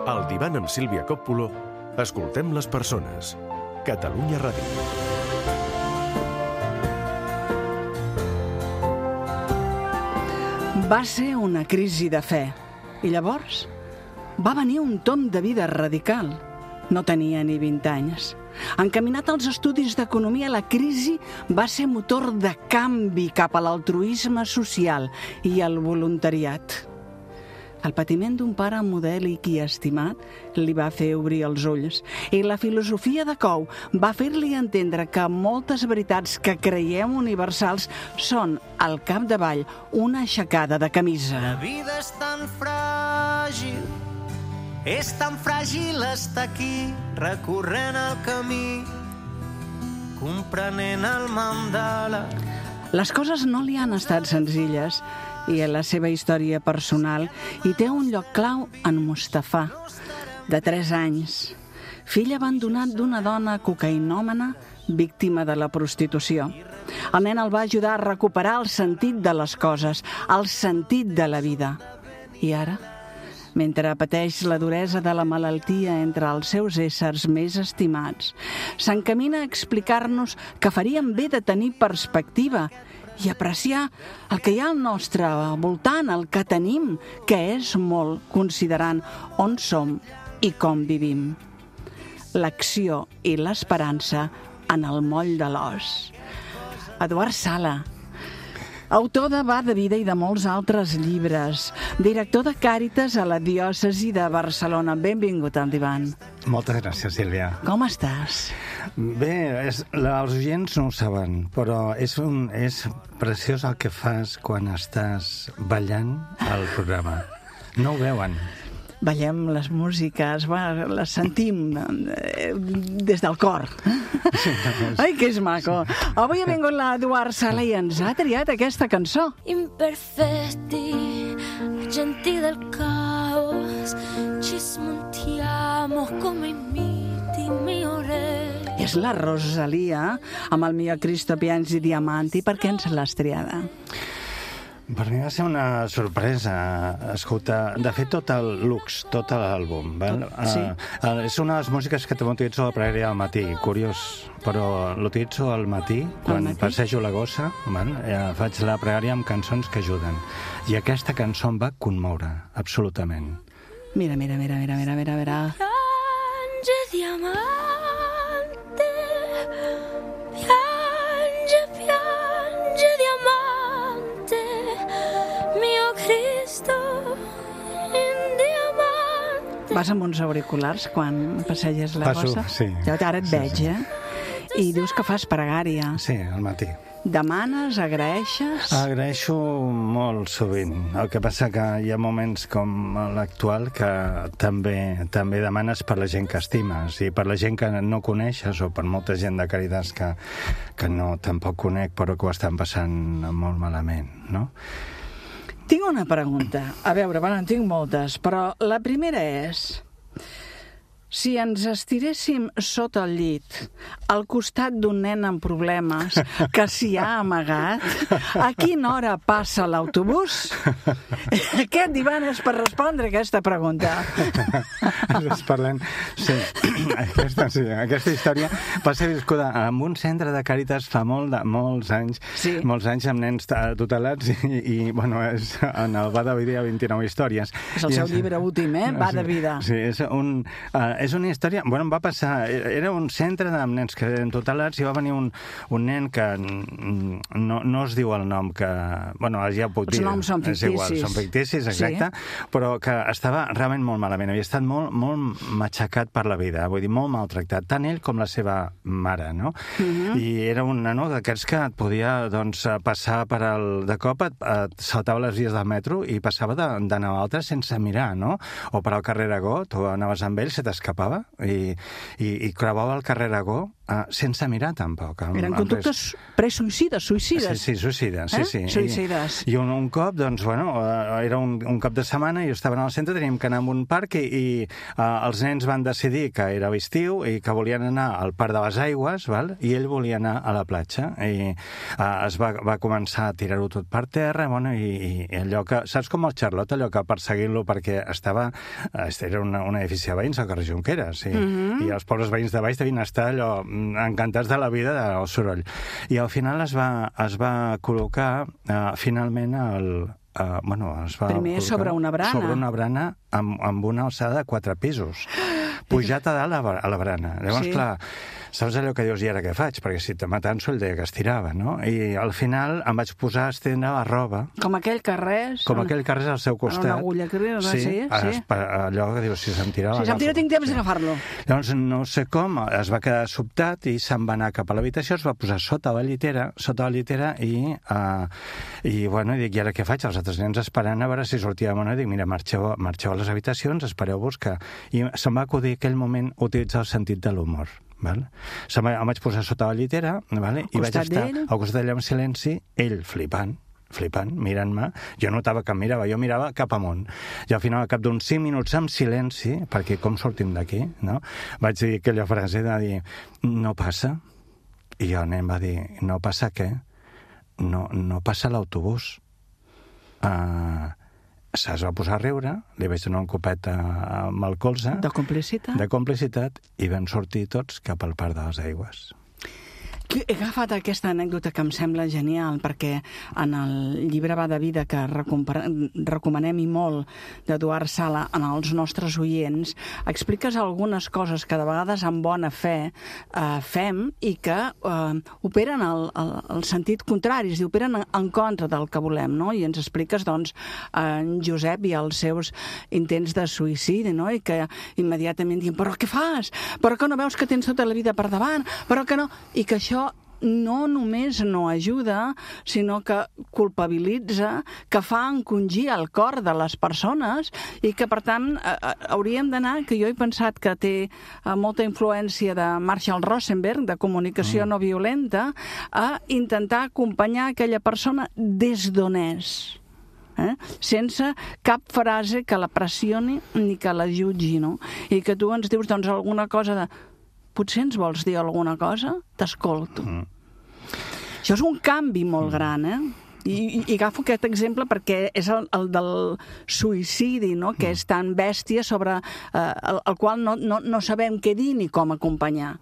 Al divan amb Sílvia Coppola, escoltem les persones. Catalunya Ràdio. Va ser una crisi de fe. I llavors va venir un tomb de vida radical. No tenia ni 20 anys. Encaminat als estudis d'economia, la crisi va ser motor de canvi cap a l'altruisme social i el voluntariat. El patiment d'un pare modèlic i estimat li va fer obrir els ulls i la filosofia de Cou va fer-li entendre que moltes veritats que creiem universals són, al capdavall, una aixecada de camisa. La vida és tan fràgil estar aquí, recorrent el camí, comprenent el mandala. Les coses no li han estat senzilles i en la seva història personal hi té un lloc clau en Mustafà, de 3 anys, fill abandonat d'una dona cocaïnòmana víctima de la prostitució. El nen el va ajudar a recuperar el sentit de les coses, el sentit de la vida. I ara, mentre pateix la duresa de la malaltia entre els seus éssers més estimats, s'encamina a explicar-nos que faríem bé de tenir perspectiva i apreciar el que hi ha al nostre voltant, el que tenim, que és molt, considerant on som i com vivim. L'acció i l'esperança en el moll de l'os. Eduard Sala, autor de Va de vida i de molts altres llibres, director de Càritas a la diòcesi de Barcelona. Benvingut al divan. Moltes gràcies, Sílvia. Com estàs? Bé, els oients no ho saben, però és preciós el que fas quan estàs ballant al programa. No ho veuen. Ballem les músiques, les sentim des del cor. Sí, Ai, que és maco. Avui ha vingut l'Eduard Sala i ens ha triat aquesta cançó. Imperfetti, agenti del caos, ci smontiamo come i miti migliori. És la Rosalia, amb el Mio Cristo Piangi Diamanti. Per què ens l'has triada? Per mi va ser una sorpresa. Escolta, de fet, tot el Lux, tot l'àlbum. Sí. És una de les músiques que també utilitzo a la pregària al matí. Curiós, però l'utilitzo al matí, quan passejo la gossa. Faig la pregària amb cançons que ajuden. I aquesta cançó em va conmoure, absolutament. Mira. Piange diamante, piange diamante, mio Cristo in diamante. Vas amb uns auriculars quan passeges la gossa? Sí. Jo ara et veig, sí. I dius que fas pregària. Sí, al matí. Demanes, agraeixes? Agraeixo molt sovint. El que passa que hi ha moments com l'actual que també demanes per la gent que estimes i per la gent que no coneixes o per molta gent de Càritas que no tampoc conec però que ho estan passant molt malament, no? Tinc una pregunta. A veure, en tinc moltes, però la primera és: si ens estiréssim sota el llit, al costat d'un nen amb problemes que s'hi ha amagat, a quina hora passa l'autobús? Aquest divan és per respondre aquesta pregunta. Parlem. Sí, aquesta història va ser viscuda en un centre de Càritas fa molts anys, sí. Molts anys amb nens tutelats i bueno, en el Va de vida 29 històries. És el seu llibre últim, Va de vida. Sí, és una història... Bueno, em va passar... Era un centre de nens que eren tutelats i va venir un nen que no es diu el nom que... Bueno, ja ho puc dir. Els noms són ficticis. És igual, són ficticis, exacte. Sí. Però que estava realment molt malament. Havia estat molt matxacat per la vida. Vull dir, molt maltractat. Tant ell com la seva mare, no? I era un nano d'aquests que et podia, doncs, passar per de cop, et saltava les vies del metro i passava d'anar a l'altre sense mirar, no? O per al carrer Aragó, tu anaves amb ell, se t'escapava i creuava el carrer Aragó sense mirar tampoc. Eren conductes presuïcides, suïcides. Sí, suïcides, sí. Suïcides. I un cop, doncs, era un cap de setmana, jo estava al centre, teníem que anar a un parc i els nens van decidir que era estiu i que volien anar al Parc de les Aigües, val? I ell volia anar a la platja. I es va començar a tirar-ho tot per terra, i allò que... Saps com el Charlotte, allò que perseguint-lo perquè era un edifici de veïns al carrer Junqueras, i els pobres veïns de baix devien estar allò encantats de la vida del soroll. I al final es va col·locar finalment primer sobre una brana. Sobre una brana amb una alçada de 4 pisos. Pujat a dalt a la brana. Llavors, clar, saps allò que dius, i ara què faig? Perquè si te matanço, ell deia que es tirava, no? I al final em vaig posar a estendre la roba. Com aquell carrers. Al seu costat. Una agulla que sí. Allò que dius, si se'm tirava... Si se'm tira, tinc temps d'agafar-lo. Llavors, no sé com, es va quedar sobtat i se'n va anar cap a l'habitació, es va posar sota la llitera i dic, i ara què faig? Els altres nens esperant a veure si sortia o no, i dic, mira, marxeu a les habitacions, espereu-vos que... I se'm va acudir aquell moment utilitzar el sentit de l'humor. Em vaig posar sota la llitera, i vaig estar al costat d'ell en silenci, ell flipant, mirant-me. Jo notava que em mirava, jo mirava cap amunt. I al final, al cap d'uns 5 minuts en silenci, perquè com sortim d'aquí, no? Vaig dir aquella frase de dir, no passa. I el nen va dir, no passa què? No passa l'autobús. Es va posar a riure, li vaig donar un copet amb el colze... De complicitat. De complicitat, i vam sortir tots cap al Parc de les Aigües. He agafat aquesta anècdota que em sembla genial, perquè en el llibre Va de vida, que recomanem i molt, d'Eduard Sala, en els nostres oients, expliques algunes coses que de vegades amb bona fe fem i que operen el sentit contrari, és a dir, operen en contra del que volem, no? I ens expliques, doncs, en Josep i els seus intents de suïcidi, no? I que immediatament diuen, però què fas? Però que no veus que tens tota la vida per davant? Però que no... I que això no només no ajuda, sinó que culpabilitza, que fa encongir el cor de les persones i que, per tant, hauríem d'anar, que jo he pensat que té molta influència de Marshall Rosenberg, de comunicació no violenta, a intentar acompanyar aquella persona des d'on és. Sense cap frase que la pressioni ni que la jutgi, no? I que tu ens dius, doncs, alguna cosa de... Potser ens vols dir alguna cosa? T'escolto. Això és un canvi molt gran, I agafo aquest exemple perquè és el del suïcidi, no? Que és tan bèstia sobre el qual no sabem què dir ni com acompanyar.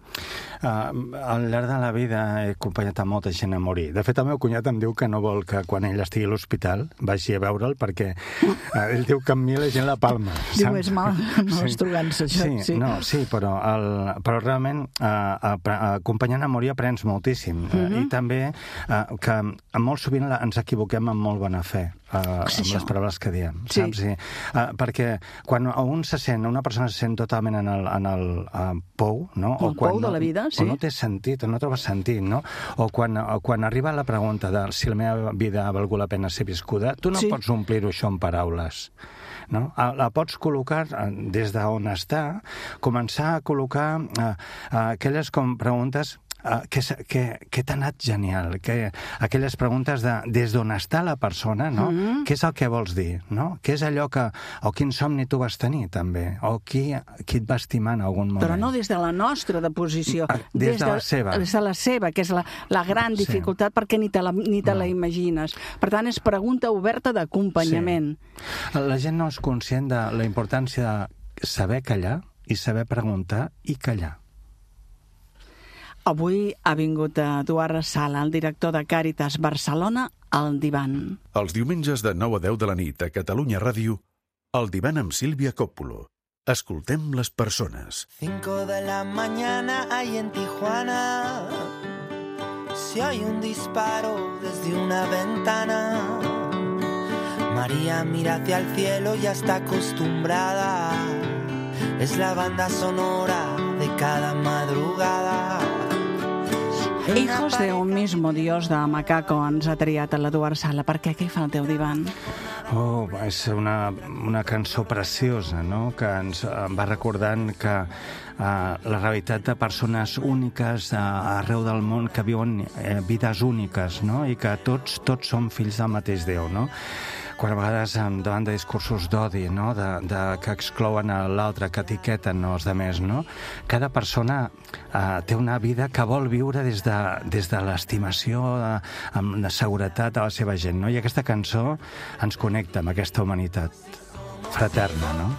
Al llarg de la vida he acompanyat a molta gent a morir. De fet, el meu cunyat em diu que no vol que quan ell estigui a l'hospital vagi a veure'l perquè ell diu que amb mi la gent la palma. Diu, és males trugances, això. Sí, però realment acompanyant a morir aprens moltíssim. I també que molt sovint ens equivoquem amb molt bona fe amb les paraules que diem, saps? Perquè quan una persona se sent totalment en el pou, no? El pou de la vida, o no té sentit, o no troba sentit, no? O quan arriba la pregunta de si la meva vida ha valgut la pena ser viscuda, tu no pots omplir-ho això amb paraules, no? La pots col·locar des d'on està, començar a col·locar aquelles preguntes què t'ha anat genial, aquelles preguntes de des d'on està la persona, no? Què és el que vols dir, no? Què és allò que... O quin somni tu vas tenir, també? O qui et va estimar en algun moment? Però no des de la nostra posició. Des de la seva. Des de la seva, que és la gran dificultat, perquè ni te la imagines. Per tant, és pregunta oberta d'acompanyament. La gent no és conscient de la importància de saber callar i saber preguntar i callar. Avui ha vingut Eduard Sala, el director de Càritas Barcelona, al Divan. Els diumenges de 9 a 10 de la nit a Catalunya Ràdio, el Divan amb Sílvia Coppola. Escoltem les persones. 5 de la mañana hay en Tijuana. Se oye un disparo desde una ventana. María mira hacia el cielo, ya está acostumbrada. Es la banda sonora de cada madrugada. Hijos de un mismo Dios de Macaco ens ha triat a l'Eduard Sala. Per què? Què fa el teu divan? És una cançó preciosa, no? Que ens va recordant que la realitat de persones úniques arreu del món que viuen vides úniques, no? I que tots som fills del mateix Déu, no? Quan a vegades davant de discursos d'odi, no? Que exclouen l'altre, que etiqueten els altres, no? Cada persona té una vida que vol viure des de l'estimació, amb la seguretat a la seva gent, no? I aquesta cançó ens connecta amb aquesta humanitat fraterna, no?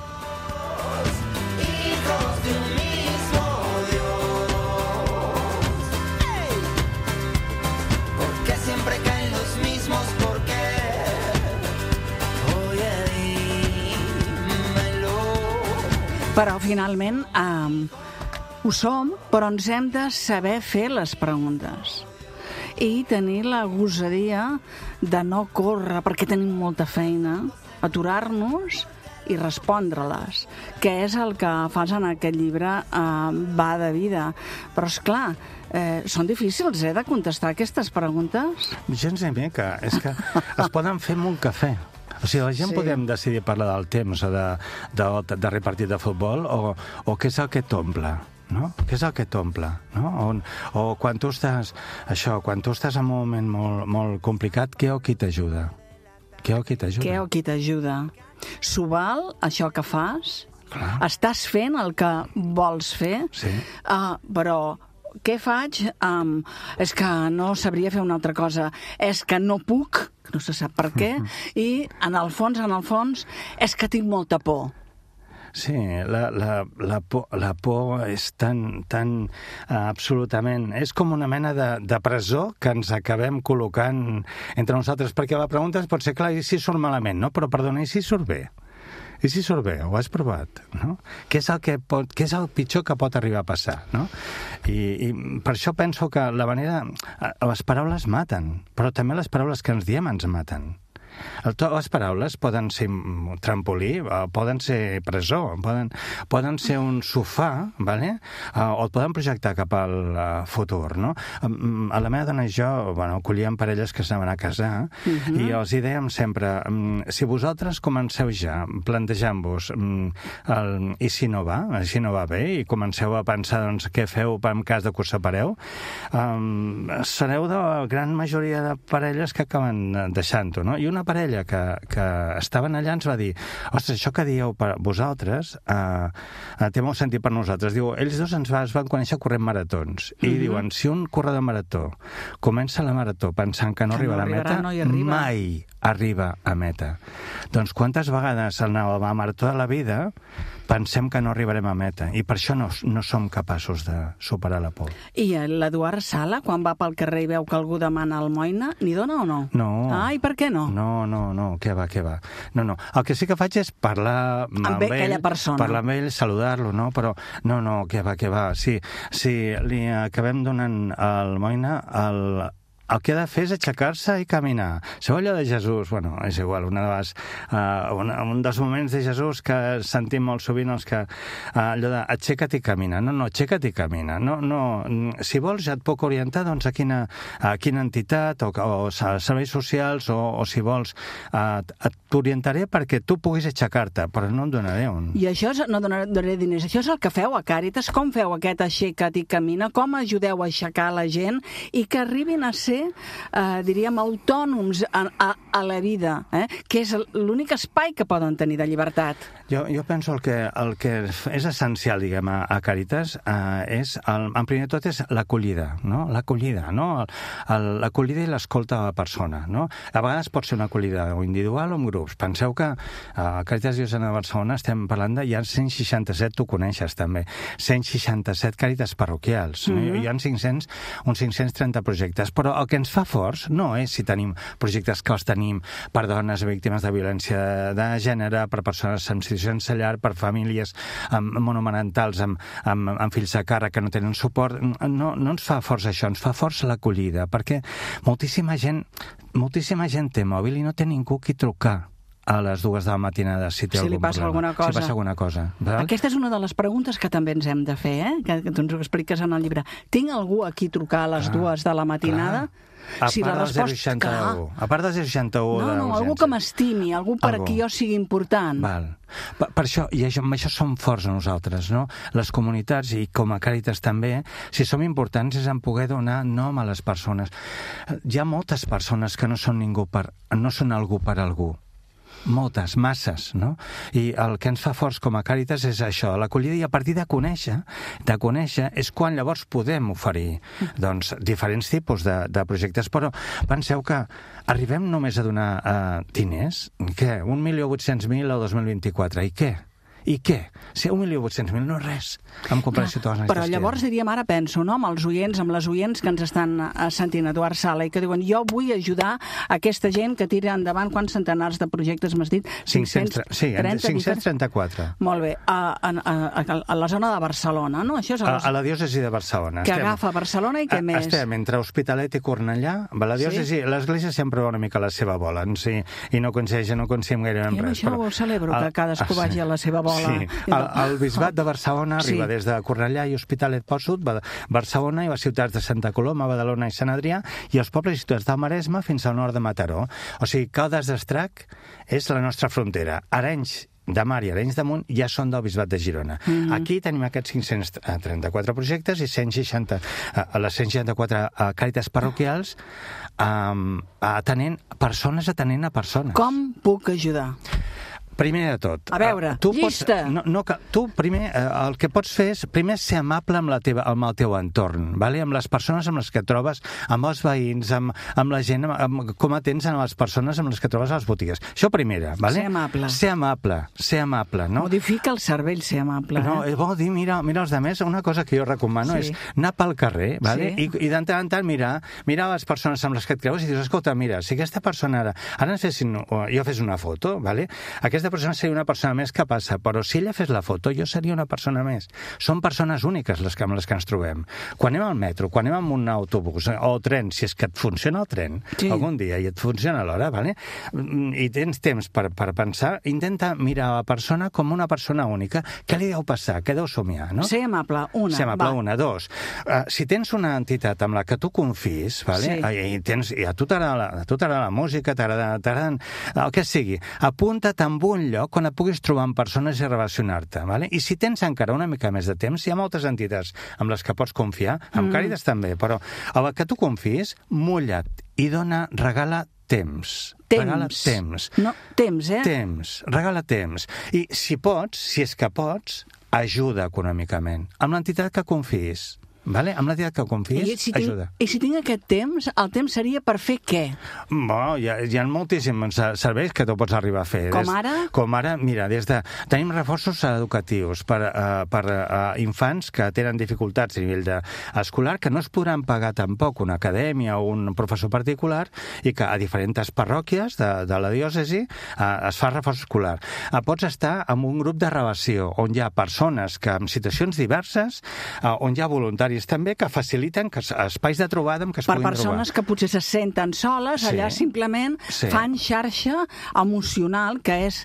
Però finalment ho som, però ens hem de saber fer les preguntes i tenir la gosadia de no córrer perquè tenim molta feina, aturar-nos i respondre-les, que és el que fas en aquest llibre Va de vida. Però, esclar, són difícils, de contestar aquestes preguntes? Gens ni mica, és que es poden fer amb un cafè. O sigui, la gent podem decidir parlar del temps o de repartir de futbol o què és el que t'omple, no? Què és el que t'omple, no? O quan tu estàs en un moment molt, molt complicat, què o qui t'ajuda? Què o qui t'ajuda? S'ho val, això que fas? Clar. Estàs fent el que vols fer? Sí. Però què faig? És que no sabria fer una altra cosa. És que no puc, no se sap per què, i en el fons, és que tinc molta por. Sí, la por és tan absolutament... És com una mena de presó que ens acabem col·locant entre nosaltres, perquè la pregunta pot ser, clar, i si surt malament, no? Però, perdona, i si surt bé? I si surt bé? Ho has provat, no? Què és el pitjor que pot arribar a passar, no? I per això penso que les paraules maten, però també les paraules que ens diem ens maten. Les paraules poden ser trampolí, poden ser presó, poden ser un sofà, ¿vale? O et poden projectar cap al futur, no? A la meva dona i jo, acollíem parelles que s'anaven a casar i els dèiem sempre, si vosaltres comenceu ja plantejant-vos i si no va bé, i comenceu a pensar què feu en cas de que us separeu, sereu de la gran majoria de parelles que acaben deixant-ho, no? I una parella que estaven allà ens va dir, ostres, això que dieu per vosaltres té molt sentit per nosaltres. Diu, ells dos es van conèixer corrent maratons i diuen, si un corredor marató comença la marató pensant que no arribarà a meta, mai arriba a meta. Doncs quantes vegades en la marató de la vida pensem que no arribarem a meta i per això no som capaços de superar la por. I l'Eduard Sala, quan va pel carrer i veu que algú demana almoina, n'hi dona o no? No. I per què no? No, què va. No. El que sí que faig és parlar amb ell, parlar amb ell, saludar-lo, no? Però no, què va. Si li acabem donant almoina, el que ha de fer és aixecar-se i caminar. Sabeu allò de Jesús? Bueno, és igual, un dels moments de Jesús que sentim molt sovint els que allò de aixeca't i camina. No, aixeca't i camina. No, si vols ja et puc orientar doncs, a quina entitat o serveis socials o si vols t'orientaré perquè tu puguis aixecar-te, però no et donaré un. I això no donaré diners. Això és el que feu a Càritas? Com feu aquest aixeca't i camina? Com ajudeu a aixecar la gent i que arribin a ser diríem, autònoms a la vida, que és l'únic espai que poden tenir de llibertat. Jo penso el que és essencial, diguem, a Càritas és, en primer tot, és l'acollida, no? L'acollida i l'escolta de la persona, no? A vegades pot ser una acollida individual o en grups. Penseu que a Càritas Diocesana de Barcelona estem parlant de, hi ha 167, tu coneixes també, 167 Càritas parroquials, no? Hi ha uns 530 projectes, però el que ens fa forts no és si tenim projectes que els tenim per dones víctimes de violència de gènere, per persones en situacions de llar, per famílies monomarentals amb fills a càrrec que no tenen suport. No ens fa forts això, ens fa forts l'acollida, perquè moltíssima gent té mòbil i no té ningú qui trucar a les 2 de la matinada si té algun passa problema. alguna cosa. Si passa alguna cosa. Val? Aquesta és una de les preguntes que també ens hem de fer, que tu ens ho expliques en el llibre. Tinc algú a qui trucar a les 2 de la matinada? A part del 061. A part del 061 d'urgència. No, algú que m'estimi, algú per qui jo sigui important. Val. Per això, i amb això som forts nosaltres, no? Les comunitats, i com a Càritas també, si som importants és en poder donar nom a les persones. Hi ha moltes persones que no són algú per algú. Moltes, masses, no? I el que ens fa forts com a Càritas és això, l'acollida, i a partir de conèixer és quan llavors podem oferir doncs, diferents tipus de projectes. Però penseu que arribem només a donar diners? Què? 1.800.000 al 2024. I què? I què? Si 1.800.000 no és res en comparació amb les necessitats. Però llavors diríem, ara penso, no?, amb els oients, amb les oients que ens estan sentint, Eduard Sala, i que diuen, jo vull ajudar aquesta gent que tira endavant quants centenars de projectes, m'has dit? 534. Molt bé. A la zona de Barcelona, no? Això és a la diòcesi de Barcelona. Que agafa Barcelona i què més? Estem entre Hospitalet i Cornellà. La diòcesi, l'Església sempre va una mica a la seva bola, i no coincidim gaire en res. Jo això ho celebro, que cadascú vagi a la seva bola. Sí, el bisbat de Barcelona arriba des de Cornellà i Hospitalet pel sud, va de Barcelona i les ciutats de Santa Coloma, Badalona i Sant Adrià, i els pobles i ciutats del Maresme fins al nord de Mataró. O sigui, Caldes d'Estrac és la nostra frontera. Arenys de Mar i Arenys de Munt ja són del bisbat de Girona. Aquí tenim aquests 534 projectes i 160, les 164 càritas parroquials atenent persones. Com puc ajudar? Primer de tot... A veure, llista! Tu primer, el que pots fer és primer ser amable amb el teu entorn, amb les persones amb les que trobes, amb els veïns, amb la gent, com atents a les persones amb les que trobes a les botigues. Això primera, Ser amable. Ser amable, no? Modifica el cervell, ser amable. No, vol dir, mira els altres, una cosa que jo recomano és anar pel carrer, i de tant en tant mirar les persones amb les que et creus i dius, escolta, mira, si aquesta persona ara jo fes una foto, aquesta persona seria una persona més que passa, però si ella fes la foto, jo seria una persona més. Són persones úniques amb les que ens trobem. Quan anem al metro, quan anem amb un autobús o tren, si és que et funciona el tren algun dia i et funciona l'hora, i tens temps per pensar, intenta mirar la persona com una persona única. Què li deu passar? Què deu somiar? No? Ser amable, una. Ser amable, una. Dos, si tens una entitat amb la que tu confis, i a tu t'agrada la música, t'agraden el que sigui, apunta't amb un lloc on et puguis trobar amb persones i relacionar-te. I si tens encara una mica més de temps, hi ha moltes entitats amb les que pots confiar, amb Càritas també, però a la que tu confis, mulla't i regala temps. Regala temps. No, temps, Temps. Regala temps. I si és que pots, ajuda econòmicament. Amb l'entitat que confis. Amb l'entitat que confies, ajuda. I si tinc aquest temps, el temps seria per fer què? Hi ha moltíssims serveis que tu pots arribar a fer. Com ara? Com ara, mira, tenim reforços educatius per infants que tenen dificultats a nivell escolar, que no es podran pagar tampoc una acadèmia o un professor particular, i que a diferents parròquies de la diòcesi es fa reforç escolar. Pots estar en un grup de relació on hi ha persones que en situacions diverses, on hi ha voluntaris també que faciliten espais de trobada que es puguin trobar. Per persones que potser se senten soles, allà simplement fan xarxa emocional, que és,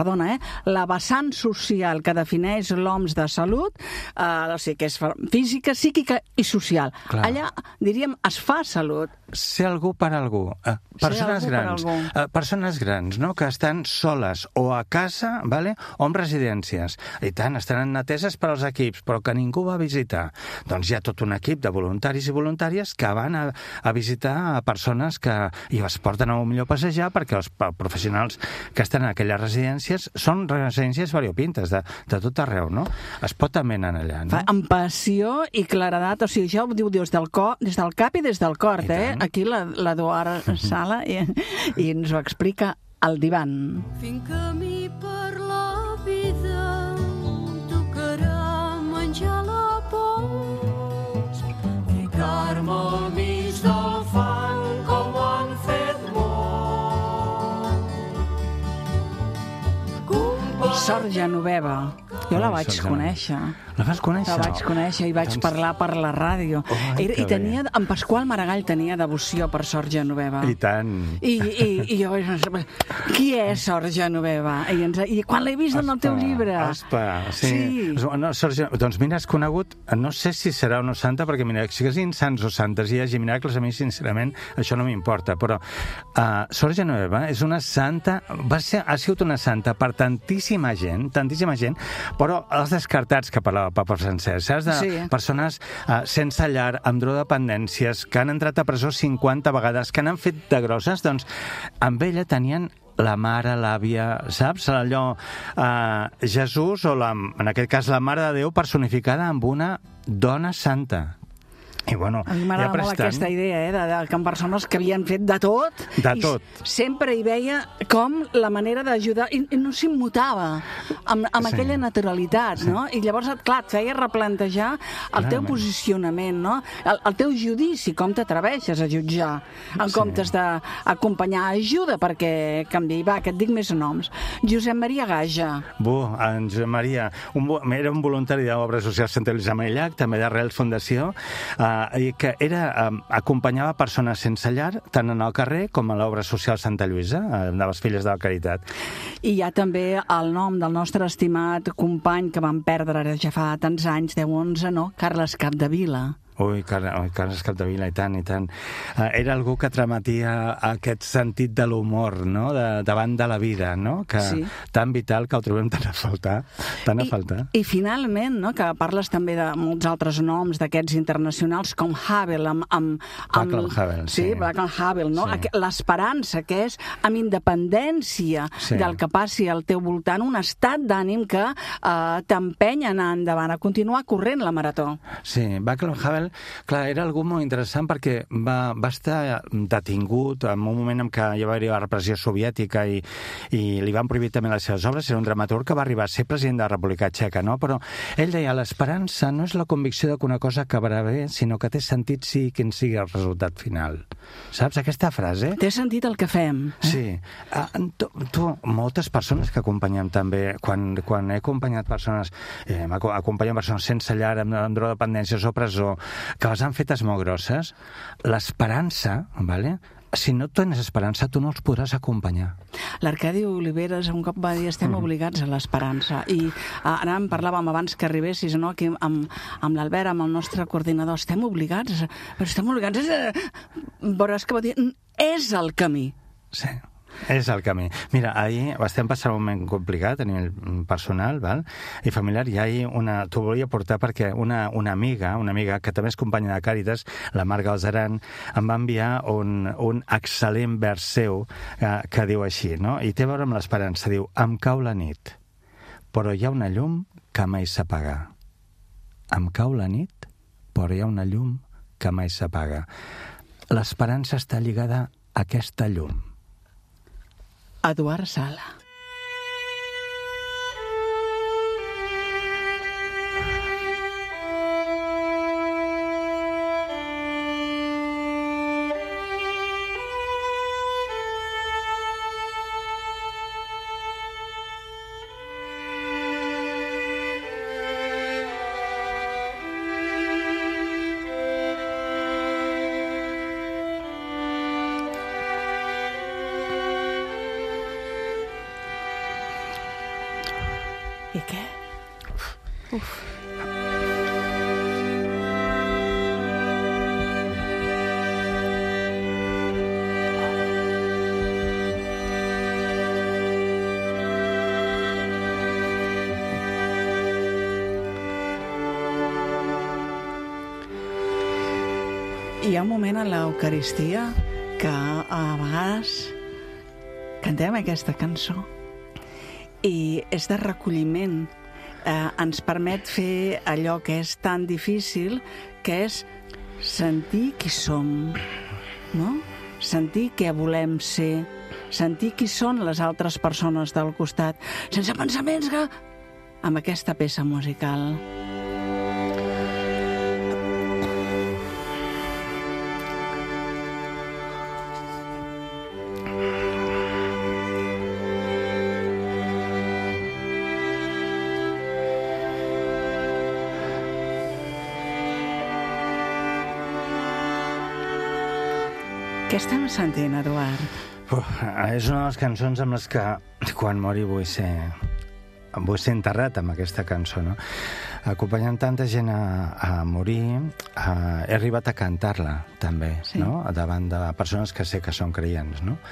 la vessant social que defineix l'OMS de salut, o sigui, que és física, psíquica i social. Clar. Allà, diríem, es fa salut. Ser algú per algú. Persones grans, no?, que estan soles o a casa, o en residències. I tant, estan ateses per als equips, però que ningú va visitar. Doncs hi ha tot un equip de voluntaris i voluntàries que van a visitar persones i les porten a millor passejar, perquè els professionals que estan en aquelles residències són residències variopintes, de tot arreu, no? Es pot també anar allà, no? Amb passió i claredat, o sigui, això ho diu des del cap i des del cor, Aquí l'Eduard Sala i ens ho explica al divan. Fent camí per la vida, tocarà menjar la pols, ficar-me al mig del fang com ho han fet molt. Sort Genoveva. Jo la vaig conèixer. La vas conèixer? La vaig conèixer i vaig parlar per la ràdio. I tenia, en Pasqual Maragall tenia devoció per Sor Genoveva. I tant. I jo, qui és Sor Genoveva? I quan l'he vist en el teu llibre? Sí. No, doncs mira, has conegut, no sé si serà una santa, perquè mira, si siguin sants o santes i hi hagi miracles, a mi sincerament això no m'importa, però Sor Genoveva és una santa, ha sigut una santa per tantíssima gent, però els descartats que parlava el papa Francesc, saps? De persones sense llar, amb drogodependències, que han entrat a presó 50 vegades, que n'han fet de grosses, doncs amb ella tenien la mare, l'àvia, saps? Allò, Jesús, o en aquest cas la Mare de Déu, personificada amb una dona santa. I bueno, a mi m'agrada molt aquesta idea, que en persones que havien fet de tot, sempre hi veia com la manera d'ajudar, i no s'immutava amb aquella naturalitat, no? I llavors, clar, et feia replantejar el teu posicionament, no? El teu judici, com t'atreveixes a jutjar, en comptes d'acompanyar ajuda perquè canviï. Va, que et dic més noms. Josep Maria Gaja. En Josep Maria, era un voluntari d'Obra Social Sant Lluís de Marillac, també d'Arrels Fundació, i que acompanyava persones sense llar, tant en el carrer com a l'Obra Social Santa Lluïsa, de les Filles de la Caritat. I hi ha també el nom del nostre estimat company que vam perdre ara ja fa tants anys, 10-11, no? Carles Capdevila. Carles Capdevila, i tant. Era algú que transmetia aquest sentit de l'humor, no? Davant de la vida, no? Tan vital que el trobem tan a faltar. I finalment, no? Que parles també de molts altres noms d'aquests internacionals, com Havel, Václav Havel, Václav Havel, no? L'esperança que és, amb independència del que passi al teu voltant, un estat d'ànim que t'empeny a anar endavant, a continuar corrent la marató. Sí, Václav Havel, clar, era algú molt interessant perquè va estar detingut en un moment en què hi va haver la repressió soviètica i li van prohibir també les seves obres. Era un dramaturg que va arribar a ser president de la República Txeca, no? Però ell deia, l'esperança no és la convicció de que una cosa acabarà bé, sinó que té sentit sigui quin sigui el resultat final. Saps aquesta frase? Té sentit el que fem. Sí. Moltes persones que acompanyem també, quan he acompanyat persones, acompanyem persones sense llar, amb drogodependències o presó, que les han fetes molt grosses, l'esperança, ¿vale? Si no tens esperança, tu no els podràs acompanyar. L'Arcadi Oliveres un cop va dir estem obligats a l'esperança. I ara en parlàvem abans que arribessis, no? Aquí amb l'Albert, amb el nostre coordinador. Estem obligats, però és que va dir, és el camí. Sí. És el camí. Mira, ahir estem passant un moment complicat a nivell personal, val? I familiar, i ahir t'ho volia portar perquè una amiga que també és companya de Càritas, la Mar Galzeran, em va enviar un excel·lent vers seu que diu així, no? I té a veure amb l'esperança. Diu, em cau la nit, però hi ha una llum que mai s'apaga. Em cau la nit, però hi ha una llum que mai s'apaga. L'esperança està lligada a aquesta llum. Eduard Sala. I què? Uf. Hi ha un moment a l'Eucaristia que a vegades cantem aquesta cançó i és de recolliment. Ens permet fer allò que és tan difícil, que és sentir qui som, no? Sentir què volem ser, sentir qui són les altres persones del costat, sense pensaments que... amb aquesta peça musical. Què estem sentint, Eduard? És una de les cançons amb les que quan mori vull ser enterrat amb aquesta cançó, no? Acompanyant tanta gent a morir, he arribat a cantar-la també, sí. No? Davant de persones que sé que són creients, no?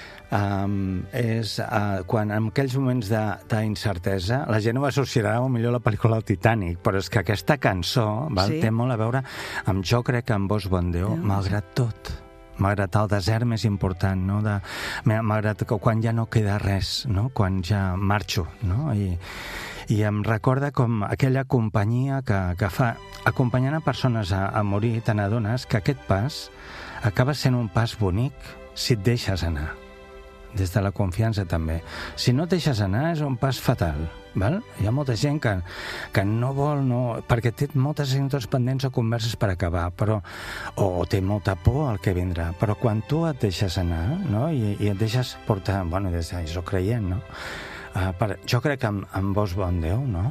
Quan en aquells moments d'incertesa la gent ho associarà millor a la pel·lícula Titanic, però és que aquesta cançó sí. Té molt a veure amb Jo crec en vos, bon Déu, malgrat tot, malgrat el desert més important, no? Malgrat que quan ja no queda res, no? Quan ja marxo, no? I em recorda com aquella companyia que fa, acompanyant a persones a morir, te n'adones que aquest pas acaba sent un pas bonic si et deixes anar. Des de la confiança també. Si no et deixes anar és un pas fatal, val? Hi ha molta gent que no vol, perquè té moltes assignatures pendents o converses per acabar, o té molta por al que vindrà, però quan tu et deixes anar, no? I et deixes portar, des de jo creient, no? Jo crec en vos, bon Déu, no?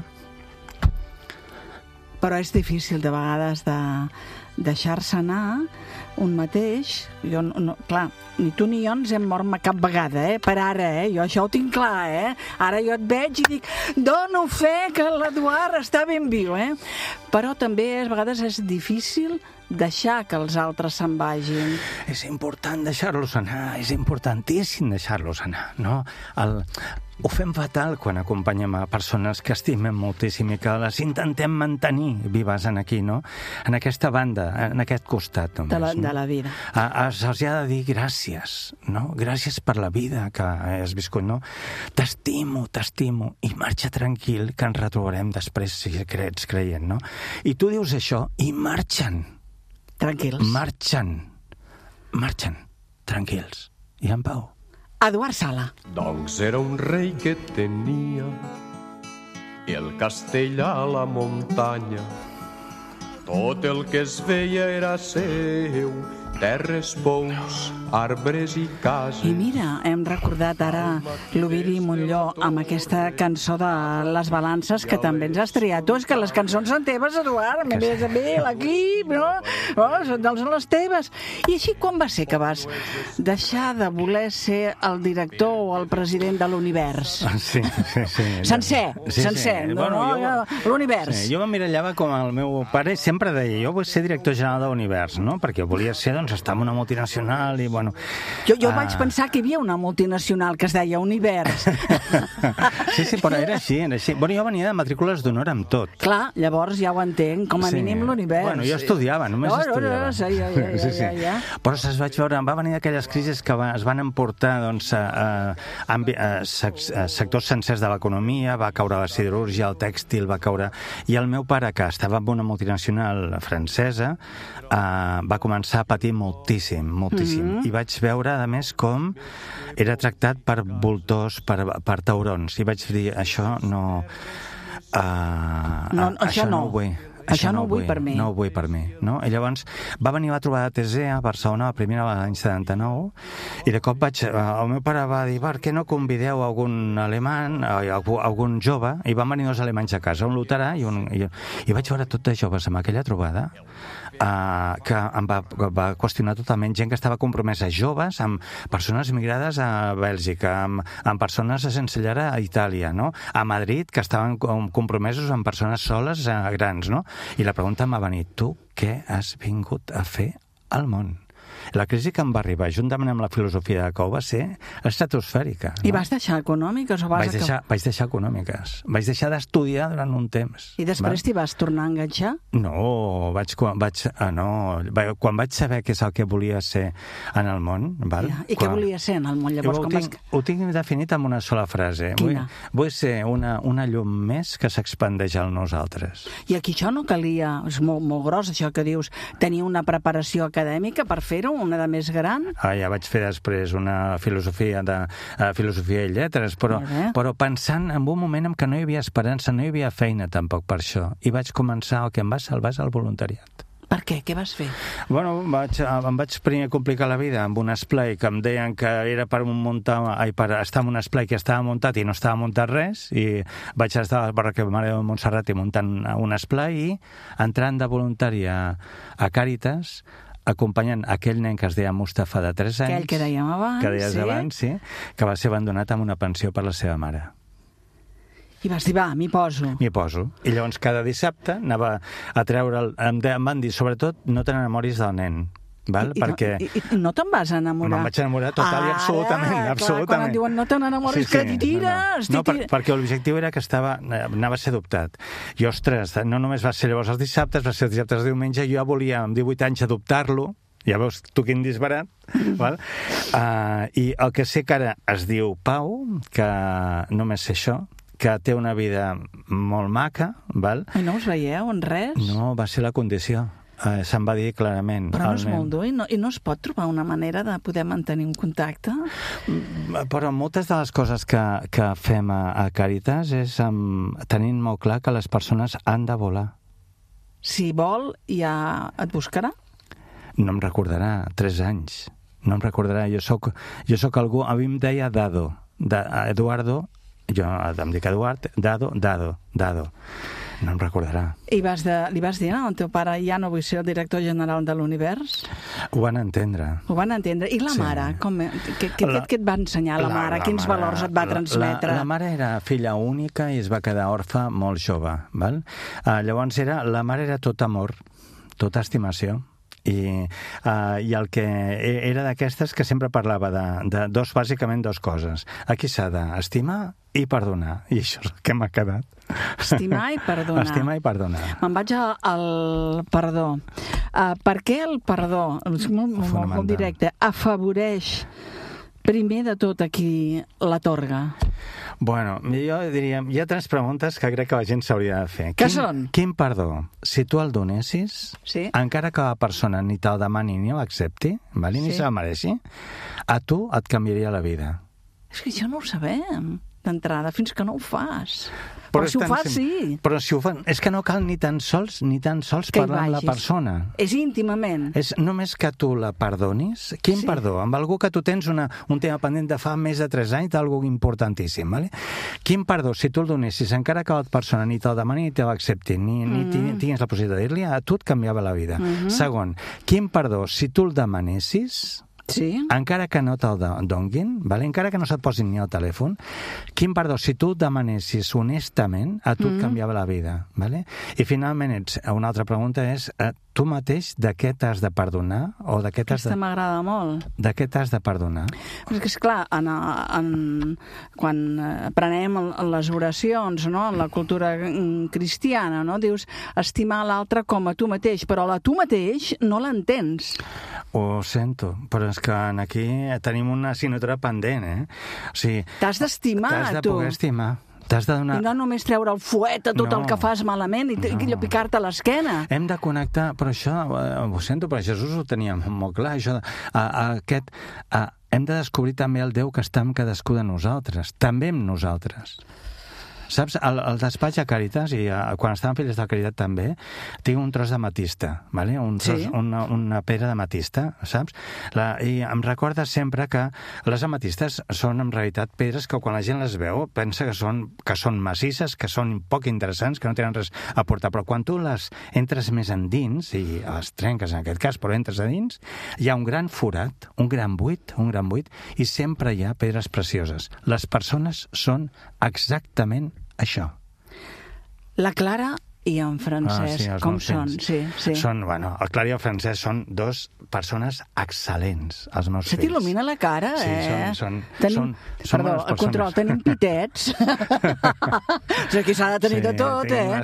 Però és difícil de vegades de deixar-se anar un mateix. Jo clar, ni tu ni jo ens hem mort cap vegada, per ara, jo això ho tinc clar, ara jo et veig i dic, dono fe que l'Eduard està ben viu, però també a vegades és difícil deixar que els altres se'n vagin. És important deixar-los anar, és importantíssim deixar-los anar, no? Ho fem fatal quan acompanyem a persones que estimem moltíssim i que les intentem mantenir vives aquí, no? En aquesta banda, en aquest costat només. De la vida. Se'ls ha de dir gràcies, no? Gràcies per la vida que has viscut, no? T'estimo, i marxa tranquil, que ens retrobarem després si ets creient, no? I tu dius això i marxen. Tranquils. Marxen, tranquils i en pau. Eduard Sala. Doncs era un rei que tenia el castell a la muntanya. Tot el que es veia era seu, terres, pous, arbres i cases. I mira, hem recordat ara l'Ovidi Montllor amb aquesta cançó de Les Balances que també ens has triat. Tu, és que les cançons són teves, Eduard, a més a més, l'equip, no? Són les teves. I així quan va ser que vas deixar de voler ser el director o el president de l'univers? Sí. Sencer, l'univers. Jo m'emmirallava com el meu pare sempre deia, jo vull ser director general de l'univers, no? Perquè volia ser, estar en una multinacional i, Jo vaig pensar que hi havia una multinacional que es deia Univers. Sí, però era així. Jo venia de matrícules d'honor amb tot. Clar, llavors ja ho entenc, com a mínim l'univers. Jo estudiava, només estudiava. Sí. Però es vaig veure, va venir aquelles crisis que es van emportar sectors sencers de l'economia, va caure la siderúrgia, el tèxtil, va caure... I el meu pare, que estava en una multinacional francesa, va començar a patir moltíssim. I vaig veure, a més, com era tractat per voltors, per taurons. I vaig dir, això no... Això no ho vull. Això no ho vull per mi. No ho vull per mi, no? I llavors va venir a trobar de Tesea a Barcelona, la primera l'any 79, i de cop el meu pare va dir, per què no convideu algun alemany, algun jove, i van venir dos alemanys a casa, un luterà i vaig veure tot de joves amb aquella trobada, que em va qüestionar totalment gent que estava compromesa, joves, amb persones migrades a Bèlgica, amb persones sense llar a Itàlia, no? A Madrid, que estaven compromesos amb persones soles grans, no? I la pregunta m'ha venit, tu què has vingut a fer al món? La crisi que em va arribar, juntament amb la filosofia de Cou, va ser estratosfèrica. I vas deixar econòmiques o vas... Vaig deixar econòmiques. Vaig deixar d'estudiar durant un temps. I després t'hi vas tornar a enganxar? No, quan vaig saber què és el que volia ser en el món... I què volia ser en el món, llavors? Ho tinc definit amb una sola frase. Quina? Vull ser una llum més que s'expandeix al nosaltres. I aquí això no calia, és molt gros això que dius, tenir una preparació acadèmica per fer-ho, una de més gran? Ja vaig fer després una filosofia i lletres, però pensant en un moment en què no hi havia esperança, no hi havia feina tampoc per això, i vaig començar, el que em va salvar és el voluntariat. Per què? Què vas fer? Em vaig primer complicar la vida amb un esplai que em deien que era per estar en un esplai que estava muntat i no estava muntat res, i vaig estar al barri Mare de Montserrat i muntant un esplai i entrant de voluntari a Càritas, acompanyant aquell nen que es deia Mustafa de 3 anys... Aquell que dèiem abans, que deies abans, sí, que va ser abandonat amb una pensió per la seva mare. I vas dir, va, m'hi poso. M'hi poso. I llavors cada dissabte anava a treure'l... Em van dir, sobretot, no t'enamoris del nen. Val? Perquè... I no te'n vas enamorar? Me'n vaig enamorar total i absolutament. Clar, quan et diuen no te n'enamoris, que t'hi tires. No, perquè l'objectiu era que anava a ser adoptat. I, ostres, no només va ser llavors els dissabtes, va ser els dissabtes de diumenge, jo ja volia, amb 18 anys, adoptar-lo. Ja veus tu quin disbarat. Val? I el que sé que ara es diu Pau, que només sé això, que té una vida molt maca, val? I no us veieu en res? No, va ser la condició. Se'n va dir clarament. Però no és molt dur i no es pot trobar una manera de poder mantenir un contacte? Però moltes de les coses que fem a Càritas és tenint molt clar que les persones han de volar. Si vol, ja et buscarà? No em recordarà, 3 anys. No em recordarà. Jo soc algú... A mi em deia Dado. Eduardo... Jo em dic Eduard, Dado. No em recordarà. I li vas dir al teu pare, ja no vull ser el director general de l'univers? Ho van entendre. I la mare? Què et va ensenyar la mare? Quins valors et va transmetre? La mare era filla única i es va quedar orfa molt jove. Val? Llavors la mare era tot amor, tota estimació. I el que era d'aquestes que sempre parlava de bàsicament dues coses. Aquí s'ha d'estimar i perdonar. I això és el que m'ha quedat. Estimar i perdonar. Estimar i perdonar. Me'n vaig al perdó. Per què el perdó, molt directe, afavoreix primer de tot a qui l'atorga? Bueno, jo diria, hi ha 3 preguntes que crec que la gent s'hauria de fer. Què són? Quin perdó? Si tu el donessis, sí, encara que la persona ni te'l demani ni l'accepti, ni se la mereixi, a tu et canviaria la vida. És que això no ho sabem d'entrada, fins que no ho fas. Però si ho fas, sí. Però si ho fan, és que no cal ni tan sols parlar amb la persona. És íntimament. És només que tu la perdonis. Quin perdó? Amb algú que tu tens un tema pendent de fa més de 3 anys, d'algú importantíssim. Vale? Quin perdó? Si tu el donessis, encara que la persona ni te'l demani ni te l'accepti, ni tinguis la possibilitat de dir-li, a tu et canviava la vida. Segon, quin perdó? Si tu el demanessis... Sí. Encara que no te'l donguin, vale? Encara que no se't posin ni al telèfon, quin perdó, si tu demanessis honestament, a tu et canviava la vida. Vale? I finalment, una altra pregunta és, tu mateix de què t'has de perdonar? O de què Aquesta m'agrada molt. De què t'has de perdonar? Perquè, esclar, quan prenem les oracions, no? En la cultura cristiana, no? Dius estimar l'altre com a tu mateix, però la tu mateix no l'entens. Ho sento, però és que aquí tenim una assignatura pendent, O sigui, t'has d'estimar, tu. T'has de poder estimar. T'has de donar... I no només treure el fuet a tot el que fas malament i picar-te a l'esquena. Hem de connectar, però això, ho sento, però Jesús ho tenia molt clar, això hem de descobrir també el Déu que està amb cadascú de nosaltres, també amb nosaltres. Saps, al despatx a Càritas, i quan estàvem filles de Caritat també, tinc un tros d'ametista, vale? Una pedra d'ametista, saps? I em recorda sempre que les ametistes són en realitat pedres que quan la gent les veu pensa que són massisses, que són poc interessants, que no tenen res a portar, però quan tu les entres més endins, i les trenques en aquest cas, però entres a dins, hi ha un gran forat, un gran buit, i sempre hi ha pedres precioses. Les persones són exactament això. La Clara i en Francesc, com són? Sí. Bueno, el Clara i el Francesc són 2 persones excel·lents, els meus fills. Se t'il·lumina la cara, Són perdó, al control, tenim pitets. Aquí s'ha de tenir de tot, Tenim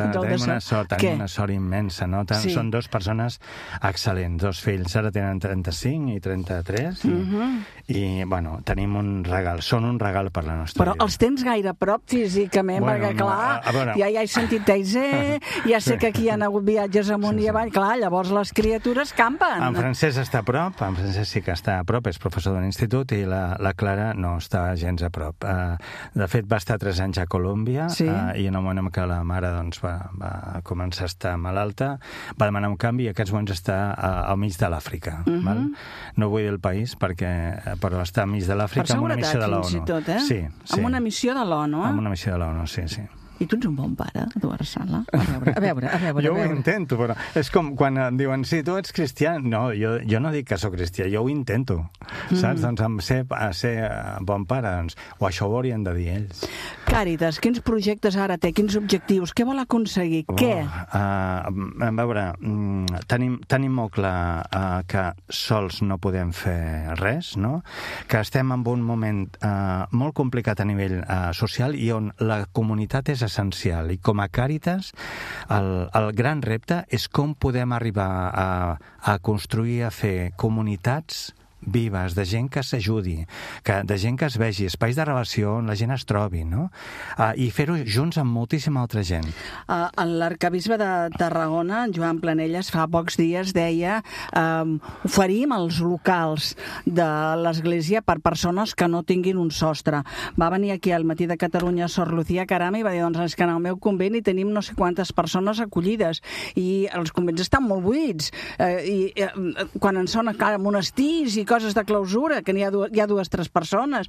una sort immensa, no? Són 2 persones excel·lents, 2 fills. Ara tenen 35 i 33, i bueno, tenim un regal, són un regal per la nostra vida. Però els tens gaire a prop físicament, perquè clar, ja he sentit Taizé, ja sé que aquí hi ha hagut viatges amunt i avall, clar, llavors les criatures campen. En Francesc està a prop, en Francesc sí que està a prop, és professor d'un institut, i la Clara no està gens a prop. De fet, va estar 3 anys a Colòmbia, i en el moment en què la mare va començar a estar malalta, va demanar un canvi, i aquests moments està al mig de l'Àfrica. No vull dir el país, però està al mig de l'Àfrica amb una missió de l'ONU. Per seguretat, fins i tot, Sí. Amb una missió de l'ONU, Amb una missió de l'ONU, sí. I tu ets un bon pare, Eduard Sala? A veure. Jo ho intento, però és com quan em diuen, sí, tu ets cristià. No, jo no dic que sóc cristià, jo ho intento, saps? Doncs ser bon pare, doncs, o això ho haurien de dir ells. Càritas, quins projectes ara té? Quins objectius? Què vol aconseguir? Què? A veure, tenim molt clar que sols no podem fer res, no? Que estem en un moment molt complicat a nivell social i on la comunitat és essencial. I com a Càritas, el gran repte és com podem arribar a construir, a fer comunitats vives, de gent que s'ajudi, de gent que es vegi, espais de relació on la gent es trobi, no? I fer-ho junts amb moltíssima altra gent. L'arcabisbe de Tarragona, Joan Planelles, fa pocs dies deia oferim els locals de l'Església per persones que no tinguin un sostre. Va venir aquí al Matí de Catalunya Sor Lucía Caram i va dir, doncs és que en el meu convent hi tenim no sé quantes persones acollides i els convents estan molt buits i quan en són a monestirs i coses de clausura, que hi ha 2 o 3 persones.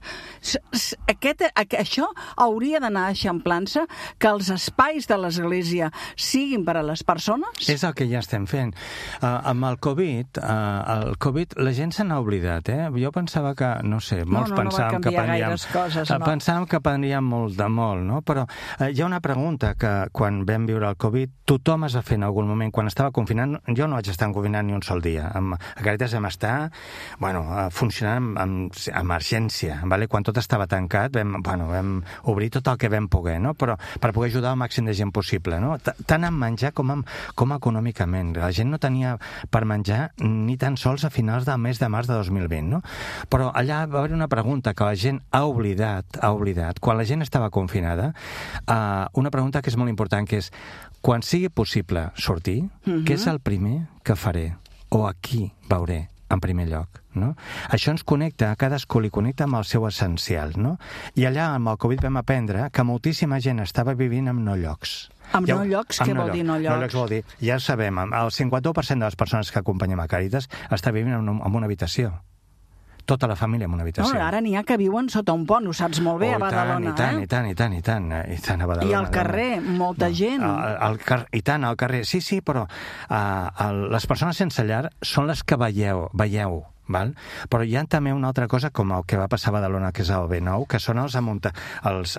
Això hauria d'anar eixamplant-se, que els espais de l'Església siguin per a les persones? És el que ja estem fent. Amb el Covid, la gent se n'ha oblidat, Jo pensava que, no sé, molts pensàvem que prendríem molt de molt, no? Però hi ha una pregunta que quan vam viure el Covid tothom es va fer en algun moment. Quan estava confinant, jo no vaig estar confinant ni un sol dia. A Càritas vam estar, funcionant amb emergència, vale? Quan tot estava tancat vam obrir tot el que vam poder, no? Però per poder ajudar al màxim de gent possible, no? Tant en menjar com econòmicament. La gent no tenia per menjar ni tan sols a finals del mes de març de 2020, no? Però allà va haver una pregunta que la gent ha oblidat, quan la gent estava confinada, una pregunta que és molt important, que és, quan sigui possible sortir, què és el primer que faré? O a qui veuré en primer lloc, no? Això ens connecta, a cadascú li connecta amb el seu essencial, no? I allà amb el Covid vam aprendre que moltíssima gent estava vivint en no llocs. Amb no llocs? Què vol dir no llocs? No llocs vol dir, ja sabem, el 51% de les persones que acompanyem a Càritas està vivint en una habitació. Tota la família en una habitació. No, ara n'hi ha que viuen sota un pont, ho saps molt bé, a Badalona, I tant, a Badalona. I al carrer, molta gent. I tant, al carrer, sí, però les persones sense llar són les que veieu, val? Però hi ha també una altra cosa, com el que va passar a Badalona, que és el B9, que són els amuntegats.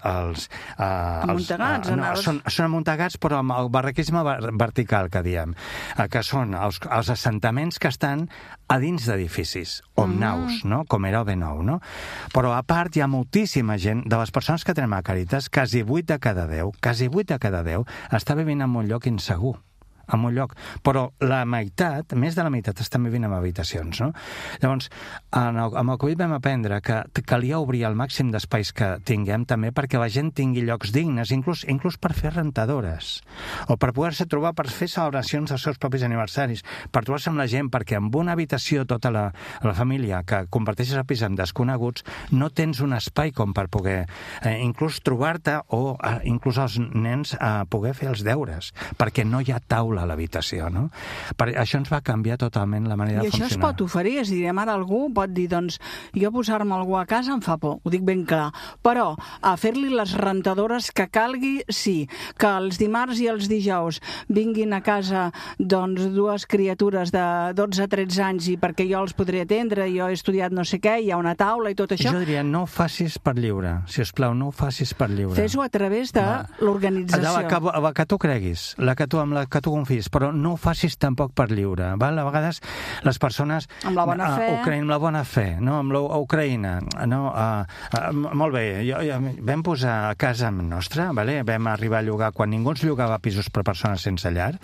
Són amuntegats, però amb el barraquisme vertical, que diem, que són els assentaments que estan a dins d'edificis, o amb naus, no? Com era el B9, no? Però a part hi ha moltíssima gent, de les persones que tenim a Càritas, quasi 8 de cada 10, està vivint en un lloc insegur. En un lloc, però més de la meitat estan vivint en habitacions, no? Llavors, amb el Covid vam aprendre que calia obrir el màxim d'espais que tinguem també perquè la gent tingui llocs dignes, inclús per fer rentadores, o per poder-se trobar per fer celebracions dels seus propis aniversaris, per trobar-se amb la gent, perquè amb una habitació tota la família que comparteixes el pis amb desconeguts no tens un espai com per poder inclús trobar-te o inclús els nens poder fer els deures, perquè no hi ha taula a l'habitació, no? Això ens va canviar totalment la manera de funcionar. I això es pot oferir, és a dir, ara algú pot dir, doncs, jo posar-me algú a casa em fa por, ho dic ben clar, però a fer-li les rentadores que calgui, sí, que els dimarts i els dijous vinguin a casa, doncs, 2 criatures de 12 a 13 anys i perquè jo els podré atendre, jo he estudiat no sé què, hi ha una taula i tot això. Jo diria, no ho facis per lliure, si us plau, no ho facis per lliure. Fes-ho a través de l'organització. La que tu creguis, amb la que tu confis, però no ho facis tampoc per lliure, val? A vegades les persones... Amb la bona fe. Amb la bona fe, no? Amb l'Ucraïna, no? Molt bé, vam posar a casa nostra, vale? Vam arribar a llogar, quan ningú ens llogava pisos per persones sense llar,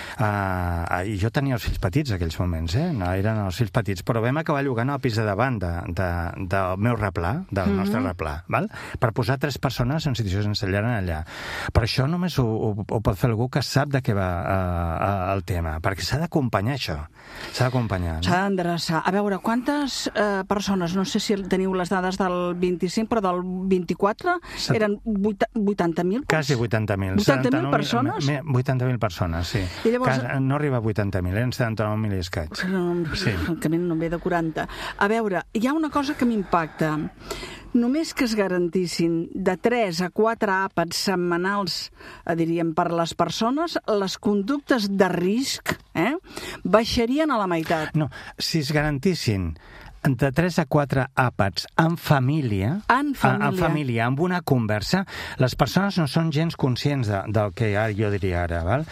i jo tenia els fills petits en aquells moments, no, eren els fills petits, però vam acabar llogant al pis de davant del meu replà, del nostre replà, val? Per posar 3 persones en situació sense llar allà. Però això només ho pot fer algú que sap de què va el tema, perquè s'ha d'acompanyar això, s'ha d'acompanyar. S'ha d'endreçar. A veure, quantes persones, no sé si teniu les dades del 25, però del 24 eren 80.000? Quasi 80.000. 80.000 persones? 80.000 persones, sí. I llavors... No arriba a 80.000, eren 79.000 i escaig. Sí. Que no ve de 40. A veure, hi ha una cosa que m'impacta. Només que es garantissin de 3 a 4 àpats setmanals, diríem, per les persones, les conductes de risc baixarien a la meitat. No, si es garantissin de 3 a 4 àpats en família, amb una conversa, les persones no són gens conscients del que jo diria ara. Val?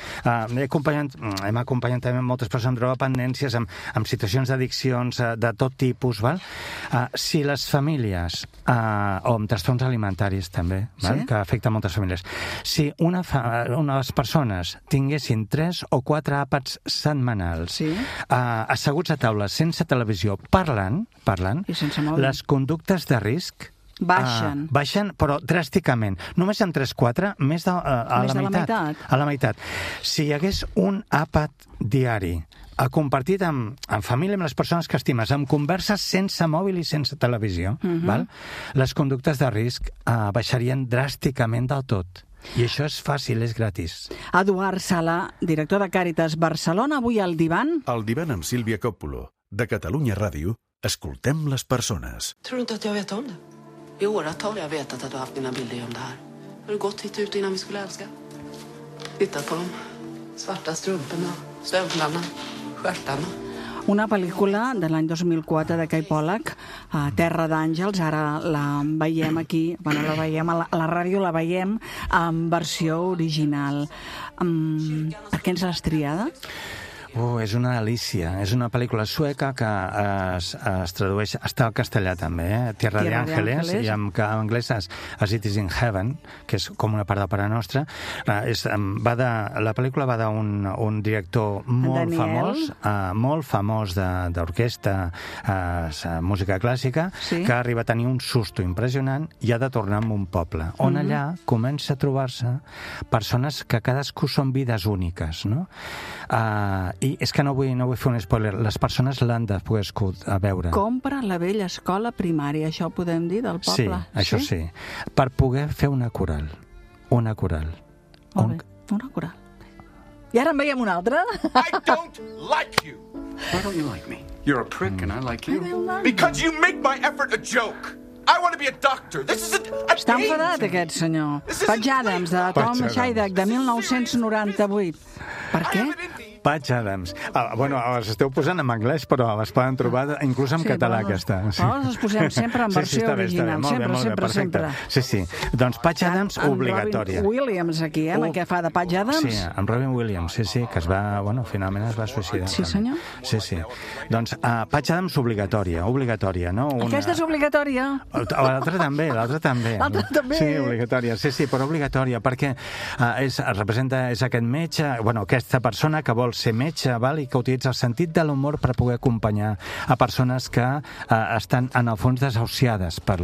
Hem acompanyat també moltes persones amb drogodependències, amb situacions d'addiccions de tot tipus. Val? Si les famílies, o amb trastorns alimentaris també, val? Sí? Que afecten moltes famílies, si unes persones tinguessin 3 o 4 àpats setmanals, Sí. Asseguts a taula sense televisió, parlant, I sense mòbil. les conductes de risc baixen, però dràsticament. Només en 3-4, més de la meitat. A la meitat. Si hi hagués un àpat diari compartit amb família, amb les persones que estimes, amb converses sense mòbil i sense televisió, val? Les conductes de risc baixarien dràsticament del tot. I això és fàcil, és gratis. Eduard Sala, director de Càritas Barcelona, avui al Divan. El Divan amb Sílvia Coppola, de Catalunya Ràdio. Escoltem les persones. Tror du inte att jag vet om det? I åratal har jag vetat att du har haft dina bilder om det här. Har du gått hit ut innan vi skulle älska? Tittat på de svarta strumporna, stövlarna, stjärtarna. Una pel·lícula de l'any 2004 de Kai Pollak, Terra d'Àngels. Ara la veiem aquí, la veiem a la ràdio, la veiem en versió original. Per què ens l'has triada? És una delícia. És una pel·lícula sueca que es tradueix, està al castellà també, Tierra de Ángeles, i en anglès és As It Is in Heaven, que és com una part de Pare Nostre. La pel·lícula va d'un director molt famós d'orquestra, música clàssica, que arriba a tenir un susto impressionant i ha de tornar a un poble, on allà comença a trobar-se persones que cadascú són vides úniques, no? I és que no vull fer un spoiler, les persones l'han de poder veure. Compra la vella escola primària, això ho podem dir, del poble? Sí, això sí. Per poder fer una coral. Una coral. Molt bé, una coral. I ara en veiem una altra. I don't like you. Why don't you like me? You're a prick and I like you. Because you make my effort a joke. I want to be a doctor. This is a Està enfadat, aquest senyor. Patch Adams, de Tom Shadyac, de 1998. Per què? Patch Adams. Les esteu posant en anglès, però les poden trobar inclús en català, aquestes. Les posem sempre en versió original. Sempre. Sí. Doncs Patch Adams, obligatòria. Robin Williams, aquí, què fa de Patch Adams? Sí, amb Robin Williams, sí, que finalment es va suïcidar. Sí, senyor? Sí. Doncs Patch Adams, obligatòria, no? Aquesta és obligatòria? L'altra també. L'altra també? Sí, obligatòria, però obligatòria, perquè és aquest metge, aquesta persona que vol ser metge, i que utilitza el sentit de l'humor per poder acompanyar a persones que estan, en el fons, desahuciades per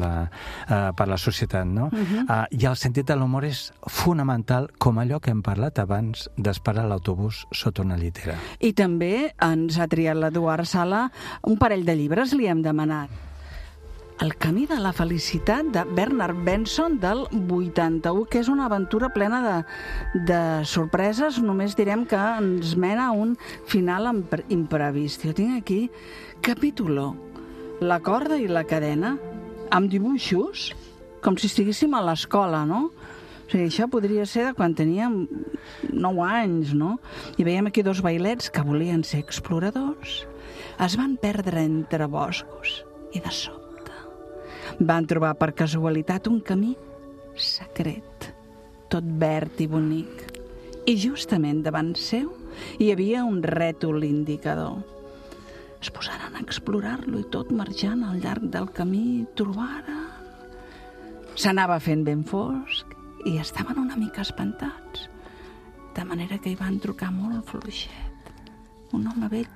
la societat, no? I el sentit de l'humor és fonamental, com allò que hem parlat abans d'esperar l'autobús sota una llitera. I també ens ha triat l'Eduard Sala un parell de llibres, li hem demanat. El camí de la felicitat, de Bernard Benson, del 81, que és una aventura plena de sorpreses. Només direm que ens mena a un final imprevist. Jo tinc aquí capítol 1, la corda i la cadena, amb dibuixos, com si estiguéssim a l'escola, no? O sigui, això podria ser de quan teníem 9 anys, no? I veiem aquí 2 vailets que volien ser exploradors. Es van perdre entre boscos i de sobte van trobar per casualitat un camí secret, tot verd i bonic. I justament davant seu hi havia un rètol indicador. Es posaren a explorar-lo i tot marxant al llarg del camí trobaren. S'anava fent ben fosc i estaven una mica espantats, de manera que hi van trucar molt fluixet. Un home vell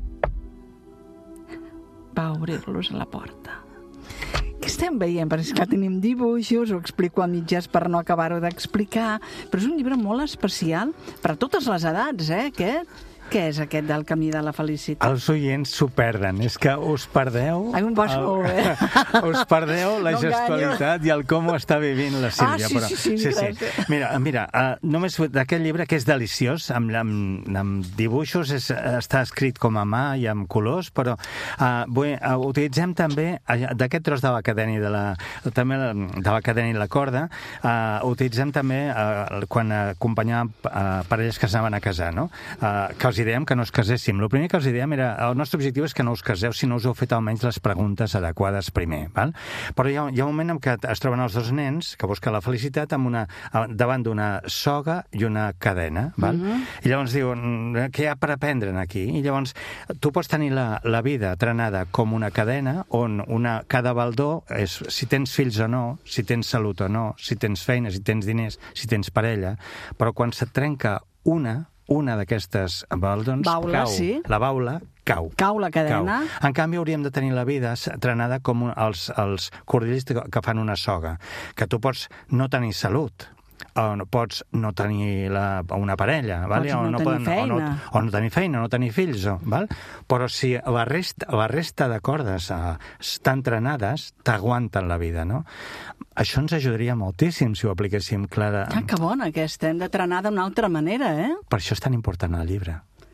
va obrir-los la porta. Què estem veient? Perquè és clar, tenim dibuixos, ho explico a mitges per no acabar-ho d'explicar, però és un llibre molt especial per a totes les edats, aquest. Què és aquest del camí de la felicitat? Els oients s'ho perden. És que us perdeu... Ai, un pas molt bé. Us perdeu la gestualitat i el com ho està vivint la Sílvia. Sí. Mira, només d'aquest llibre, que és deliciós, amb dibuixos, està escrit com a mà i amb colors, però utilitzem també d'aquest tros de l'acadèmia de l'acadèmia i la corda, utilitzem també quan acompanyàvem parelles que s'anaven a casar, no? Que els dèiem que no es caséssim. El primer que els dèiem era el nostre objectiu és que no us caseu si no us heu fet almenys les preguntes adequades primer, val? Però hi ha un moment en què es troben els dos nens que busquen la felicitat davant d'una soga i una cadena, val? I llavors diuen, què hi ha per aprendre aquí? I llavors tu pots tenir la vida trenada com una cadena on cada baldó és si tens fills o no, si tens salut o no, si tens feina, si tens diners, si tens parella, però quan se't trenca una d'aquestes baldons, la baula cau. Cau la cadena. En canvi, hauríem de tenir la vida trenada com els cordills que fan una soga, que tu pots no tenir salut, o pots no tenir una parella, pots no tenir feina, o no tenir feina, no tenir fills, val? Però si la resta de cordes estan trenades, t'aguanten la vida, no? Això ens ajudaria moltíssim si ho apliquéssim, Clara. Ah, que bona aquesta, hem de trenar d'una altra manera, eh? Per això és tan important el llibre.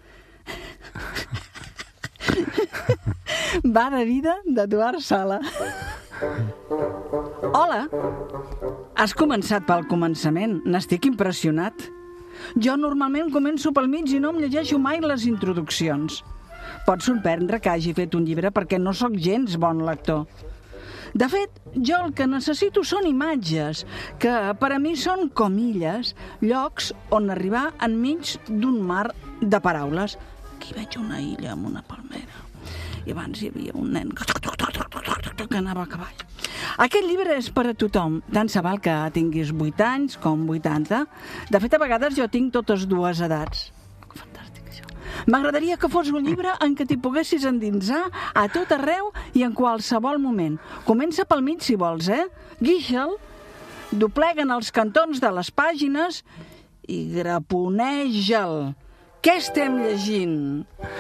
Va de vida d'Eduard Sala. Hola! Has començat pel començament. N'estic impressionat. Jo normalment començo pel mig i no em llegeixo mai les introduccions. Pot sorprendre que hagi fet un llibre perquè no sóc gens bon lector. De fet, jo el que necessito són imatges, que per a mi són com illes, llocs on arribar enmig d'un mar de paraules. Aquí veig una illa amb una palmera. I abans hi havia un nen que anava a cavall. Aquest llibre és per a tothom, tant se val que tinguis 8 anys com 80. De fet, a vegades jo tinc totes dues edats. Fantàstic, això. M'agradaria que fos un llibre en què t'hi poguessis endinsar a tot arreu i en qualsevol moment. Comença pel mig, si vols, Guixa'l, dobleguen els cantons de les pàgines i graponeja'l. Què estem llegint?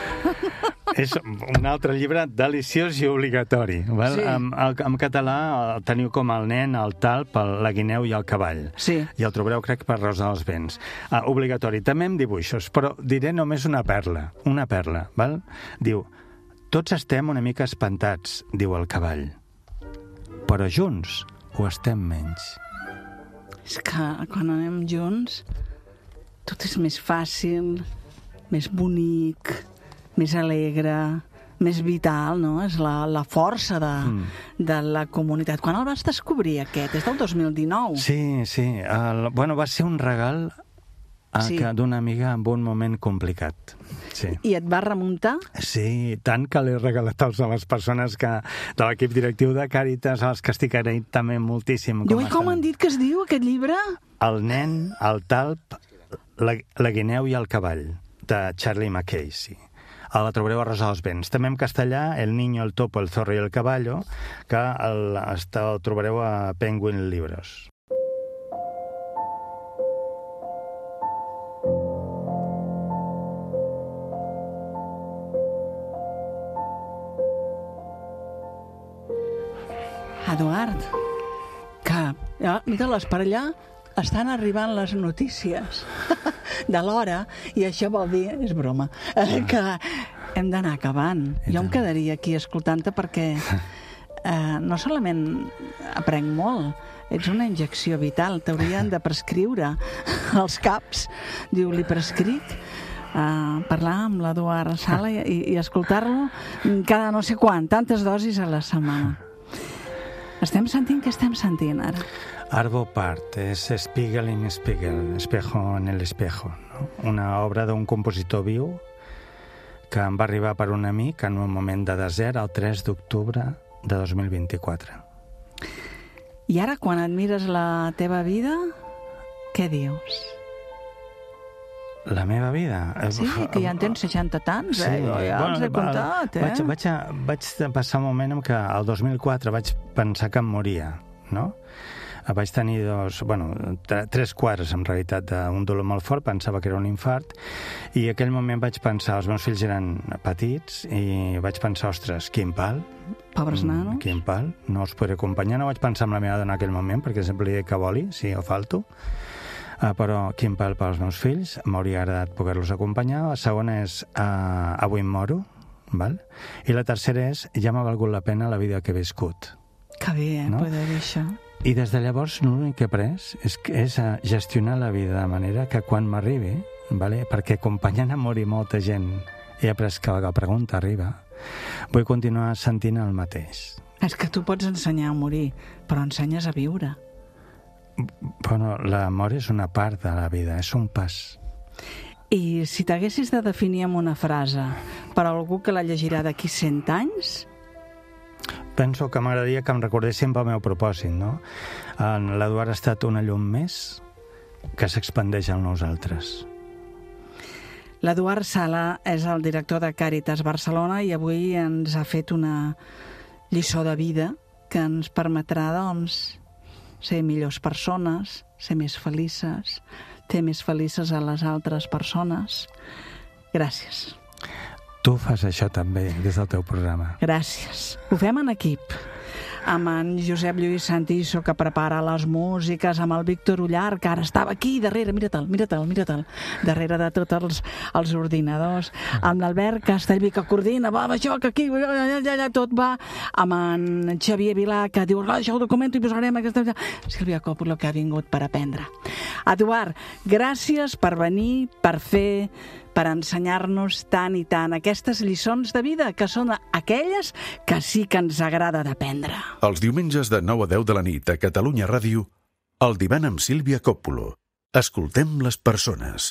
És un altre llibre deliciós i obligatori. Val? Sí. En català el teniu com el nen, el talp, la guineu i el cavall. Sí. I el trobareu, crec, per Rosa dels Vents. Obligatori. També amb dibuixos, però diré només una perla. Una perla, val? Diu, tots estem una mica espantats, diu el cavall. Però junts ho estem menys. És que quan anem junts tot és més fàcil, més bonic, més alegre, més vital, no? És la força de la comunitat. Quan el vas descobrir, aquest? És del 2019. Sí. Va ser un regal d'una amiga en un moment complicat. Sí. I et va remuntar? Sí, tant que l'he regalat a les persones de l'equip directiu de Càritas, a les que estic agraït també moltíssim. Com han dit que es diu, aquest llibre? El nen, el talp, la guineu i el cavall, de Charlie Mackay, sí. La trobareu a Rosa dels Vents. També en castellà, El niño, el topo, el zorro i el caballo, que el trobareu a Penguin Libros. Eduard, mira-les per allà, estan arribant les notícies de l'hora, i això vol dir, és broma, que hem d'anar acabant. Jo em quedaria aquí escoltant-te perquè no solament aprenc molt, ets una injecció vital, t'haurien de prescriure els caps. Diu, li prescric parlar amb l'Eduard Sala i escoltar-lo cada no sé quant, tantes dosis a la setmana. Estem sentint què estem sentint ara? Arvo Part, és Spiegel in Spiegel, Espejo en el Espejo, no? Una obra d'un compositor viu que em va arribar per un amic en un moment de desert el 3 d'octubre de 2024. I ara, quan admires la teva vida, què dius? La meva vida? Sí, que ja en tens 60 tants, ja els he comptat, Vaig passar un moment en què el 2004 vaig pensar que em moria, no? vaig tenir tres quadres, en realitat, d'un dolor molt fort, pensava que era un infart, i en aquell moment vaig pensar, els meus fills eren petits, i vaig pensar, ostres, quin pal. Pobres nanos. Quin pal, no els podré acompanyar. No vaig pensar en la meva dona en aquell moment, perquè sempre li dic que voli, si jo falto. Però quin pal pels meus fills, m'hauria agradat poder-los acompanyar. La segona és avui em moro, val? I la tercera és ja m'ha valgut la pena la vida que he viscut. Que bé, no? Poder dir això. I des de llavors l'únic que he après és gestionar la vida de manera que quan m'arribi, vale? Perquè acompanyant a morir molta gent he après que la pregunta arriba, vull continuar sentint el mateix. És que tu pots ensenyar a morir, però ensenyes a viure. Bueno, la mort és una part de la vida, és un pas. I si t'haguessis de definir amb una frase per a algú que la llegirà d'aquí 100 anys? Penso que m'agradaria que em recordés sempre el meu propòsit, no? L'Eduard ha estat una llum més que s'expandeix en nosaltres. L'Eduard Sala és el director de Càritas Barcelona i avui ens ha fet una lliçó de vida que ens permetrà, doncs, ser millors persones, ser més felices, fer més felices a les altres persones. Gràcies. Tu fas això també des del teu programa. Gràcies. Ho fem en equip. Amb en Josep Lluís Santiso, que prepara les músiques, amb el Víctor Ullar, que ara estava aquí darrere, mira-te'l, darrere de tots els ordinadors, amb l'Albert Castellví, que coordina, va, això, que aquí, allà, tot va, amb en Xavier Vilà, que diu, això ho documento i posarem aquesta... Sílvia Coppola, que ha vingut per aprendre. Eduard, gràcies per venir, per fer, per ensenyar-nos tant i tant aquestes lliçons de vida, que són aquelles que sí que ens agrada d'aprendre. Els diumenges de 9 a 10 de la nit a Catalunya Ràdio, El divan amb Sílvia Coppola. Escoltem les persones.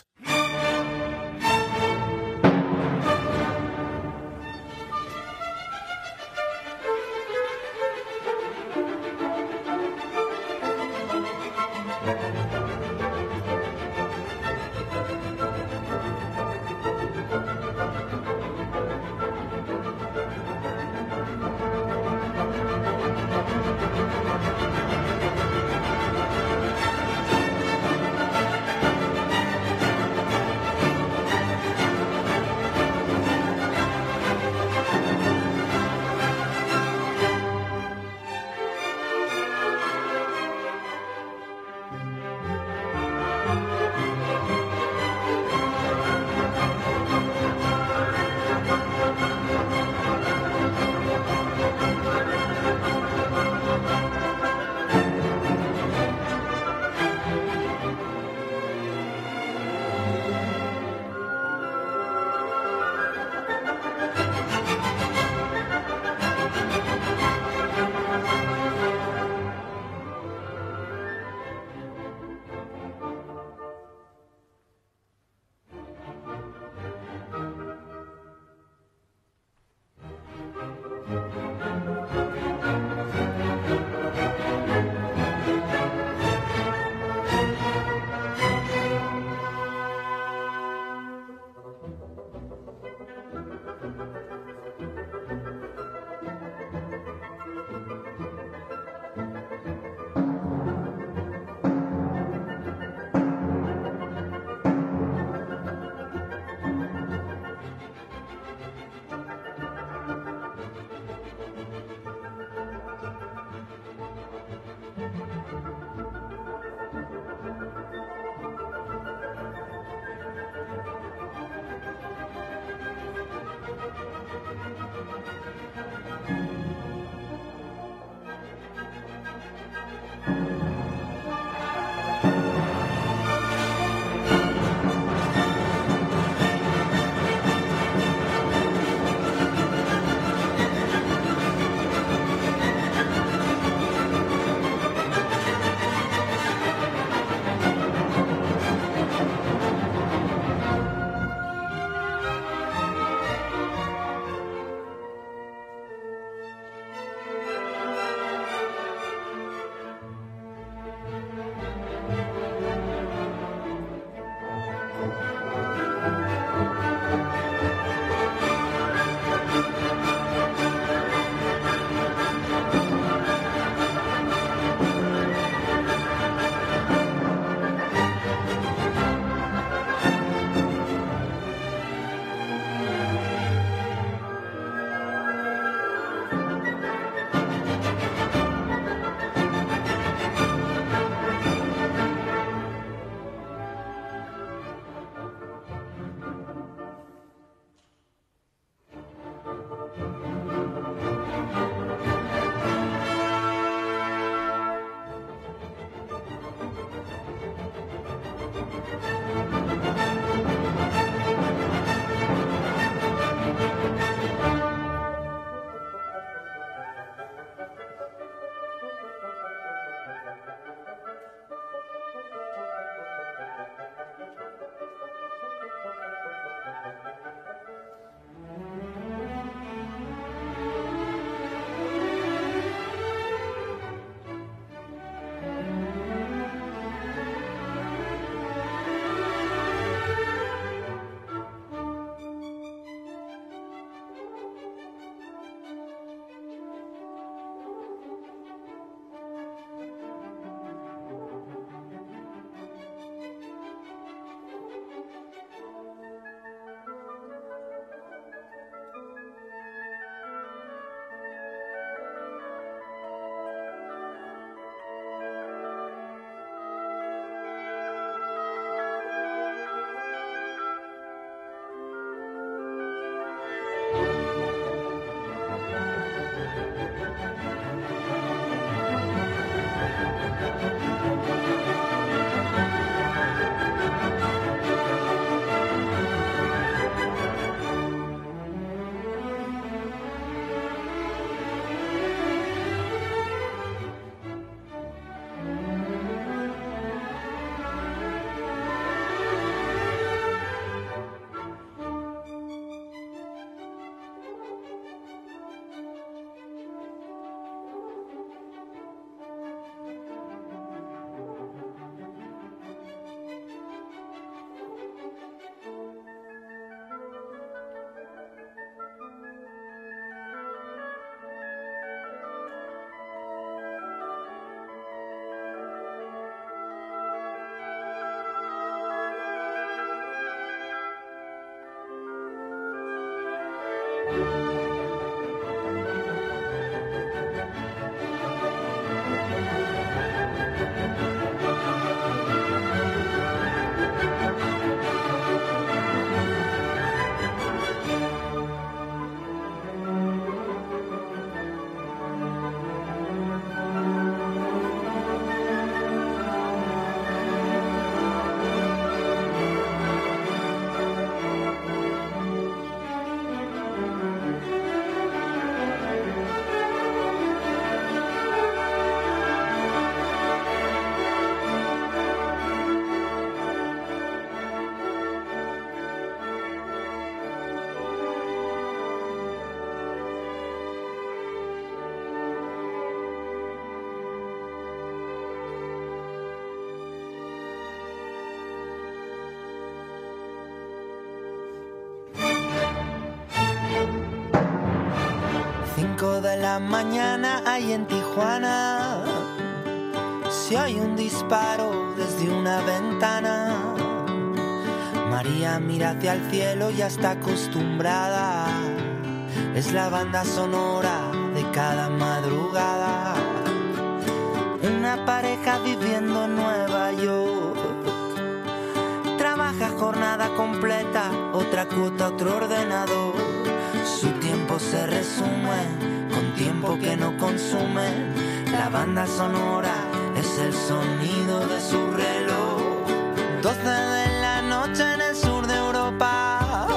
5 de la mañana ahí en Tijuana se oye un disparo desde una ventana. María mira hacia el cielo, ya está acostumbrada. Es la banda sonora de cada madrugada. Una pareja viviendo en Nueva York. Trabaja jornada completa, otra cuota, otro ordenador. Su tiempo se resume con tiempo que no consume. La banda sonora es el sonido de su reloj. 12 de la noche en el sur de Europa.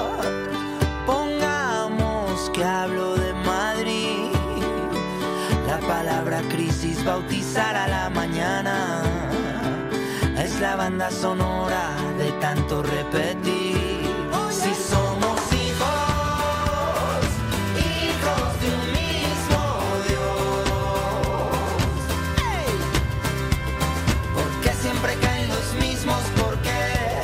Pongamos que hablo de Madrid. La palabra crisis bautizará la mañana. Es la banda sonora de tanto repetir. Si somos hijos, hijos de un mismo Dios. ¡Hey! ¿Por qué siempre caen los mismos? ¿Por qué?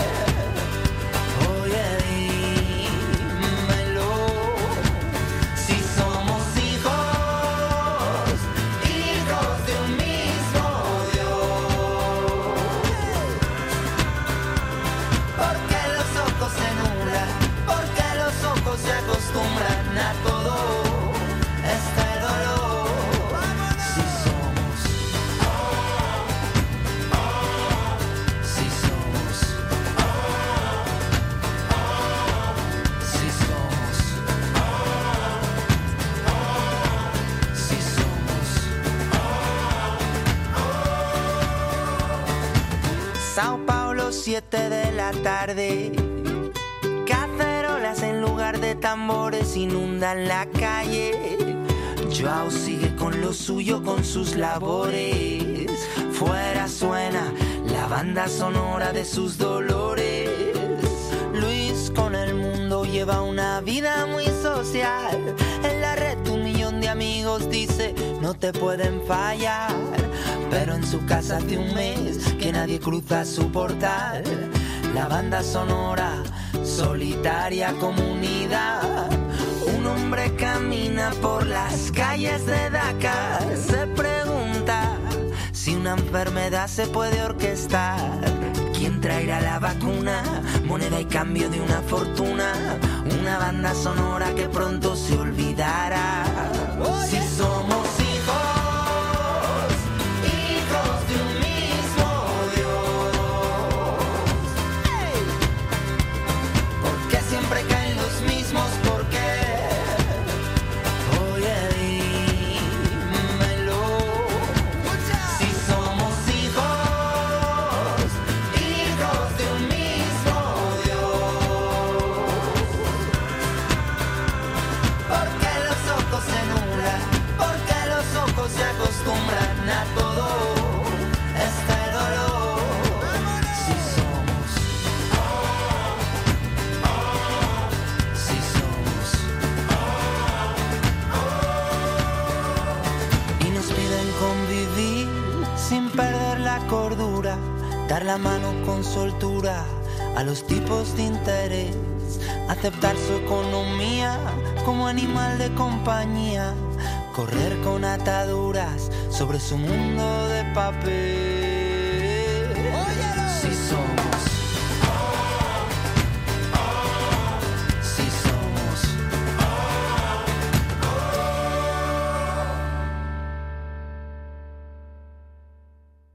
Oye, dímelo. Si somos hijos, hijos de un mismo Dios. ¿Por qué los ojos se nublan? ¿Por qué los ojos se acostumbran a todo este dolor? Si somos, si somos, si somos, si somos. Sao Paulo, 7 de la tarde. Cacerolas en lugar de tambores inundan la calle. Joao sigue con lo suyo, con sus labores. Fuera suena la banda sonora de sus dolores. Luis con el mundo lleva una vida muy social. En la red 1 millón de amigos, dice, no te pueden fallar. Pero en su casa hace un mes que nadie cruza su portal. La banda sonora, solitaria comunidad. Un hombre camina por las calles de Dakar. Se pregunta si una enfermedad se puede orquestar. ¿Quién traerá la vacuna? Moneda y cambio de una fortuna. Una banda sonora que pronto se olvidará. Si somos hijos, hijos de un mismo Dios. ¡Hey! ¿Por qué siempre caen los mismos? ¿Por qué? Oye, dímelo. Si somos hijos, hijos de un mismo Dios. ¿Por qué los ojos se nublan? ¿Por qué los ojos se acostumbran a todo este dolor? Si somos, si somos. Y nos piden convivir sin perder la cordura, dar la mano con soltura a los tipos de interés, aceptar su economía como animal de compañía, correr con ataduras sobre su mundo de papel.